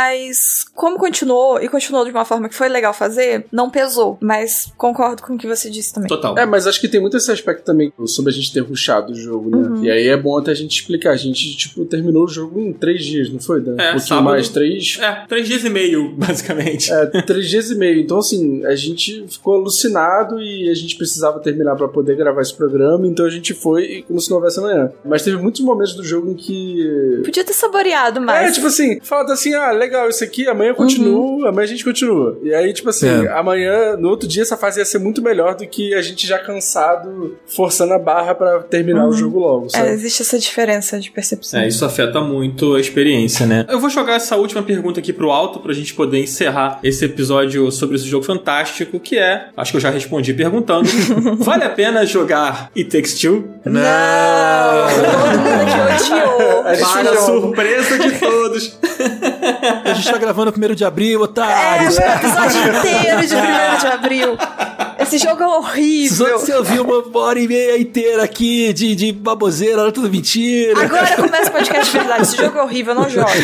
mas como continuou de uma forma que foi legal fazer, não pesou. Mas concordo com o que você disse também. Total. Mas acho que tem muito esse aspecto também sobre a gente ter rushado o jogo, né? E aí é bom até a gente explicar. A gente, tipo, terminou o jogo em 3 dias, não foi, Dan? Um pouquinho sábado, mais, 3? 3 dias e meio, basicamente. 3 dias e meio. Então, assim, a gente ficou alucinado e a gente precisava terminar pra poder gravar esse programa, então a gente foi como se não houvesse amanhã. Mas teve muitos momentos do jogo em que... Podia ter saboreado mais. tipo assim, falta assim, legal, isso aqui, amanhã continua, amanhã a gente continua. E aí, tipo assim, amanhã, no outro dia, essa fase ia ser muito melhor do que a gente já cansado, forçando a barra pra terminar o jogo logo, sabe? Existe essa diferença de percepção. Isso afeta muito a experiência, né? Eu vou jogar essa última pergunta aqui pro alto pra gente poder encerrar esse episódio sobre esse jogo fantástico, que é, acho que eu já respondi perguntando, vale a pena jogar It Takes Two? Não! Todo mundo que odiou. Para a surpresa de todos. A gente tá gravando 1º de abril, otários. Foi o episódio inteiro de 1º de abril. Esse jogo é horrível. Você ouviu 1h30 inteira aqui de baboseira, era tudo mentira. Agora começa o podcast de verdade. Esse jogo é horrível, não joga.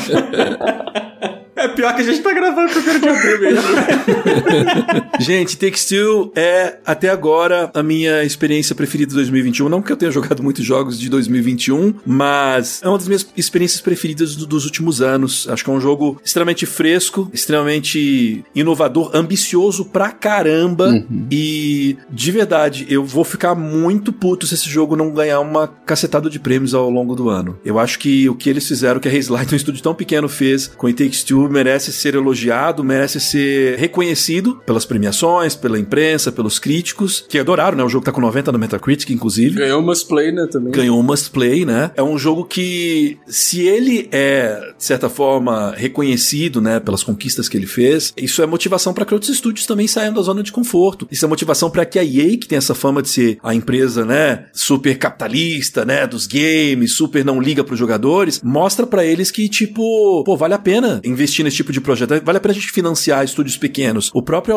É pior que a gente tá gravando 1º de abril mesmo. Gente, Takes Two é, até agora, a minha experiência preferida de 2021. Não que eu tenha jogado muitos jogos de 2021, mas é uma das minhas experiências preferidas dos últimos anos. Acho que é um jogo extremamente fresco, extremamente inovador, ambicioso pra caramba. E, de verdade, eu vou ficar muito puto se esse jogo não ganhar uma cacetada de prêmios ao longo do ano. Eu acho que o que eles fizeram, o que a Hazelight, um estúdio tão pequeno, fez com It Takes Two, merece ser elogiado, merece ser reconhecido pelas premiações, pela imprensa, pelos críticos, que adoraram, né? O jogo tá com 90 no Metacritic, inclusive. Ganhou um Must Play, né, também. Ganhou um Must Play, né? É um jogo que, se ele é, de certa forma, reconhecido, né, pelas conquistas que ele fez, isso é motivação para que outros estúdios também saiam da zona de conforto. Isso é motivação para que a EA, que tem essa fama de ser a empresa, né, super capitalista, né, dos games, super não liga pros jogadores, mostra para eles que, tipo, vale a pena investir nesse tipo de projeto. Vale a pena a gente financiar estúdios pequenos. O próprio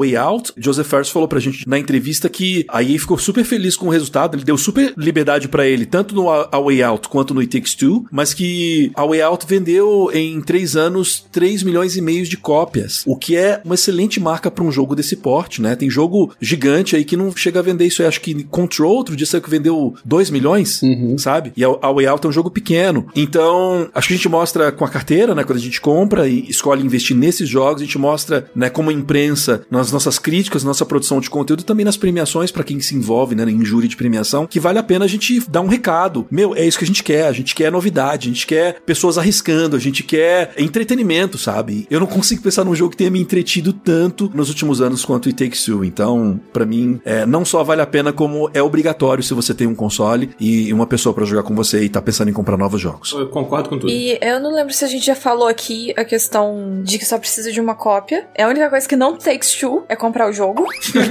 Way Out, Joseph Fares falou pra gente na entrevista que a EA ficou super feliz com o resultado, ele deu super liberdade pra ele, tanto no A Way Out quanto no It Takes Two, mas que a Way Out vendeu em 3 anos 3 milhões e meio de cópias, o que é uma excelente marca pra um jogo desse porte, né? Tem jogo gigante aí que não chega a vender isso, eu acho que Control, outro dia saiu que vendeu 2 milhões, sabe? E a Way Out é um jogo pequeno, então acho que a gente mostra com a carteira, né? Quando a gente compra e escolhe investir nesses jogos, a gente mostra, né, como a imprensa, nas nossas críticas, nossa produção de conteúdo, também nas premiações, pra quem se envolve, né, em júri de premiação, que vale a pena a gente dar um recado. Meu, é isso que a gente quer novidade, a gente quer pessoas arriscando, a gente quer entretenimento, sabe? Eu não consigo pensar num jogo que tenha me entretido tanto nos últimos anos quanto It Takes Two, então, pra mim, não só vale a pena, como é obrigatório se você tem um console e uma pessoa pra jogar com você e tá pensando em comprar novos jogos. Eu concordo com tudo. E eu não lembro se a gente já falou aqui a questão de que só precisa de uma cópia. É a única coisa que não takes two é comprar o jogo.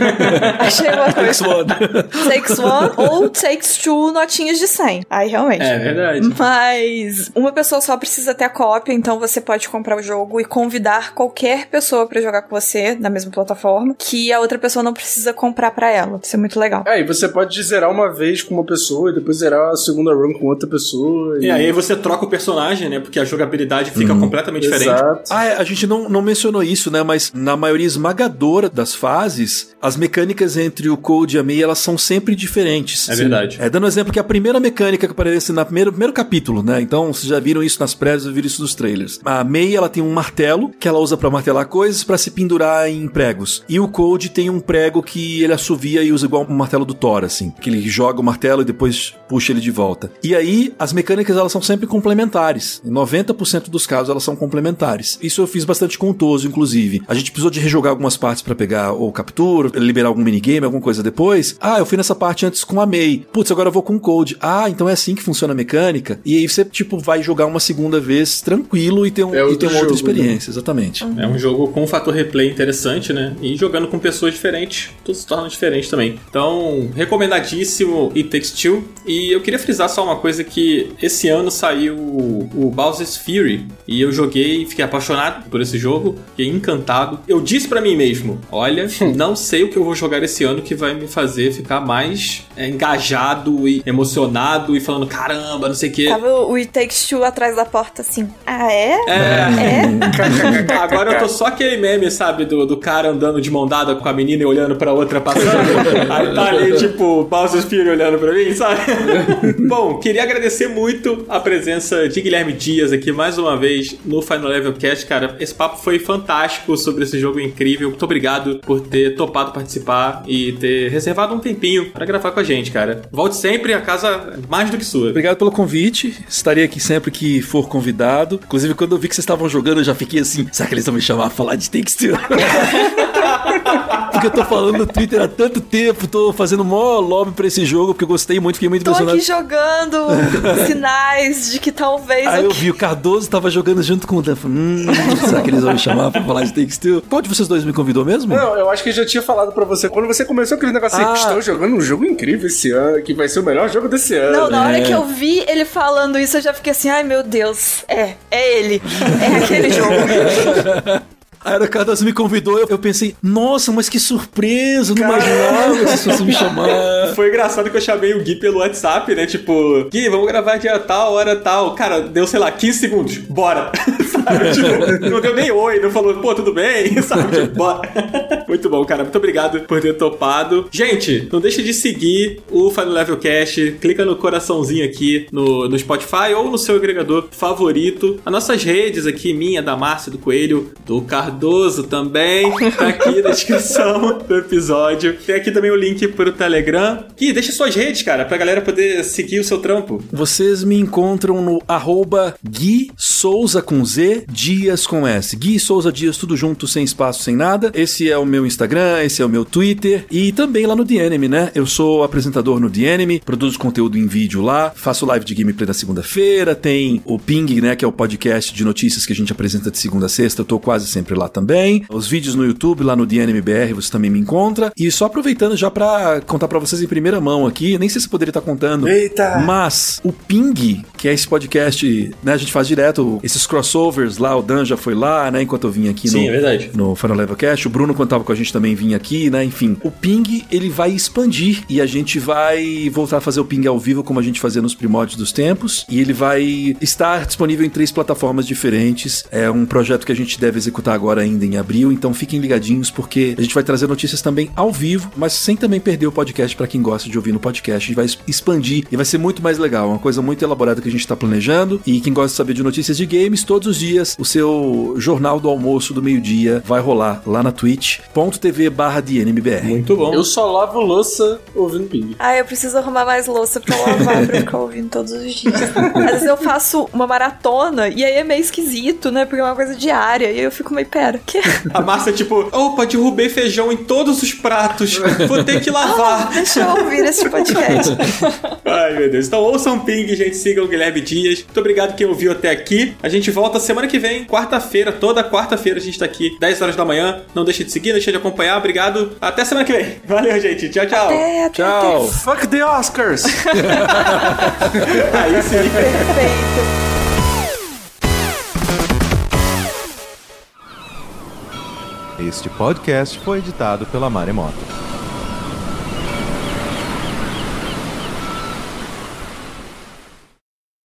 Achei uma coisa. Takes one ou takes two notinhas de 100. Aí realmente. É verdade. Mas uma pessoa só precisa ter a cópia, então você pode comprar o jogo e convidar qualquer pessoa pra jogar com você na mesma plataforma, que a outra pessoa não precisa comprar pra ela. Isso é muito legal. E você pode zerar uma vez com uma pessoa e depois zerar a segunda run com outra pessoa. E aí você troca o personagem, né? Porque a jogabilidade fica completamente diferente. A gente não mencionou isso, né? Mas na maioria esmagadora das fases, as mecânicas entre o Code e a May, elas são sempre diferentes. É verdade. Dando um exemplo que a primeira mecânica que aparece no primeiro capítulo, né? Então, vocês já viram isso nas prévias, já viram isso nos trailers. A May, ela tem um martelo que ela usa pra martelar coisas, pra se pendurar em pregos. E o Code tem um prego que ele assovia e usa igual um martelo do Thor, assim. Que ele joga o martelo e depois puxa ele de volta. E aí, as mecânicas, elas são sempre complementares. Em 90% dos casos, elas são complementares. Isso eu fiz bastante com o Toso, inclusive. A gente precisou de rejogar algumas partes pra pegar ou captura, liberar algum minigame, alguma coisa depois. Eu fui nessa parte antes com a May. Putz, agora eu vou com o Code. Então é assim que funciona a mecânica. E aí você, vai jogar uma segunda vez tranquilo e ter uma outra experiência, né? Exatamente. É um jogo com um fator replay interessante, né? E jogando com pessoas diferentes, tudo se torna diferente também. Então, recomendadíssimo It Takes Two. E eu queria frisar só uma coisa, que esse ano saiu o Bowser's Fury. E eu joguei, fiquei apaixonado por esse jogo, fiquei encantado. Eu disse pra mim mesmo, olha, não sei o que eu vou jogar esse ano que vai me fazer ficar mais engajado e emocionado e falando, caramba, não sei o quê. Tava o It Takes Two atrás da porta, assim. Agora eu tô só aquele meme, sabe, do cara andando de mão dada com a menina e olhando pra outra passando. Aí tá ali, Bowser's Fury olhando pra mim, sabe? Bom, queria agradecer muito a presença de Guilherme Dias aqui mais uma vez no Final Level Cast, cara. Esse papo foi fantástico sobre esse jogo incrível. Muito obrigado por ter topado participar e ter reservado um tempinho pra gravar com a gente, cara. Volte sempre, a casa é mais do que sua. Obrigado pelo convite. Estarei aqui sempre que for convidado. Inclusive, quando eu vi que vocês estavam jogando, eu já fiquei assim, será que eles vão me chamar pra falar de Takes Two? Porque eu tô falando no Twitter há tanto tempo, tô fazendo mó lobby pra esse jogo, porque eu gostei muito, fiquei muito impressionado. Tô aqui jogando sinais de que talvez... Aí eu vi, o Cardoso tava jogando junto com o Dan. Será que eles vão me chamar pra falar de Takes Two? Qual de vocês dois me convidou mesmo? Não, eu acho que eu já tinha falado pra você. Quando você começou aquele negócio assim, estou jogando um jogo incrível esse ano, que vai ser o melhor jogo desse ano. Não, na hora que eu vi ele falando isso, eu já fiquei assim, ai meu Deus, é ele, é aquele jogo. Aí o Cardoso me convidou, eu pensei, nossa, mas que surpresa, não imaginava se fosse me chamar. Foi engraçado que eu chamei o Gui pelo WhatsApp, né? Gui, vamos gravar dia tal, hora tal. Cara, deu, sei lá, 15 segundos. Bora. Sabe? Não deu nem oi, não falou, pô, tudo bem? Sabe? Bora. Muito bom, cara. Muito obrigado por ter topado. Gente, não deixa de seguir o Final Level Cast. Clica no coraçãozinho aqui no Spotify ou no seu agregador favorito. As nossas redes aqui, minha, da Márcia, do Coelho, do Cardoso também, tá aqui na descrição do episódio. Tem aqui também o link pro Telegram. Gui, deixa suas redes, cara, pra galera poder seguir o seu trampo. Vocês me encontram no @Gui Souza com Z, Dias com S. Gui Souza Dias, tudo junto, sem espaço, sem nada. Esse é o meu Instagram, esse é o meu Twitter e também lá no The Enemy, né? Eu sou apresentador no The Enemy, produzo conteúdo em vídeo lá, faço live de gameplay na segunda-feira, tem o Ping, né, que é o podcast de notícias que a gente apresenta de segunda a sexta, eu tô quase sempre lá também. Os vídeos no YouTube, lá no The Enemy BR, você também me encontra. E só aproveitando já pra contar pra vocês em primeira mão aqui, nem sei se eu poderia estar contando. Eita! Mas o Ping, que é esse podcast, né, a gente faz direto esses crossovers lá, o Dan já foi lá, né, enquanto eu vim aqui é verdade. No Final Level Cast, o Bruno, quando tava com com a gente também vir aqui, né? Enfim, o Ping, ele vai expandir e a gente vai voltar a fazer o Ping ao vivo como a gente fazia nos primórdios dos tempos, e ele vai estar disponível em 3 plataformas diferentes. É um projeto que a gente deve executar agora ainda em abril, então fiquem ligadinhos porque a gente vai trazer notícias também ao vivo, mas sem também perder o podcast para quem gosta de ouvir no podcast. A gente vai expandir e vai ser muito mais legal, uma coisa muito elaborada que a gente tá planejando, e quem gosta de saber de notícias de games, todos os dias o seu jornal do almoço do meio-dia vai rolar lá na twitch.tv/DNMBR. Muito bom. Eu só lavo louça ouvindo Ping. Eu preciso arrumar mais louça pra lavar, pra ficar ouvindo todos os dias. Às vezes eu faço uma maratona e aí é meio esquisito, né? Porque é uma coisa diária. E aí eu fico meio, pera, que? A Márcia, tipo, opa, derrubei feijão em todos os pratos. Vou ter que lavar. Deixa eu ouvir esse podcast. Ai, meu Deus. Então ouçam Ping, gente. Sigam o Guilherme Dias. Muito obrigado quem ouviu até aqui. A gente volta semana que vem, quarta-feira. Toda quarta-feira a gente tá aqui, 10 horas da manhã. Não deixe de seguir, não deixe de acompanhar. Obrigado. Até semana que vem. Valeu, gente. Tchau, tchau. Até. Tchau. Fuck the Oscars! Aí sim. Perfeito. Este podcast foi editado pela Maremoto.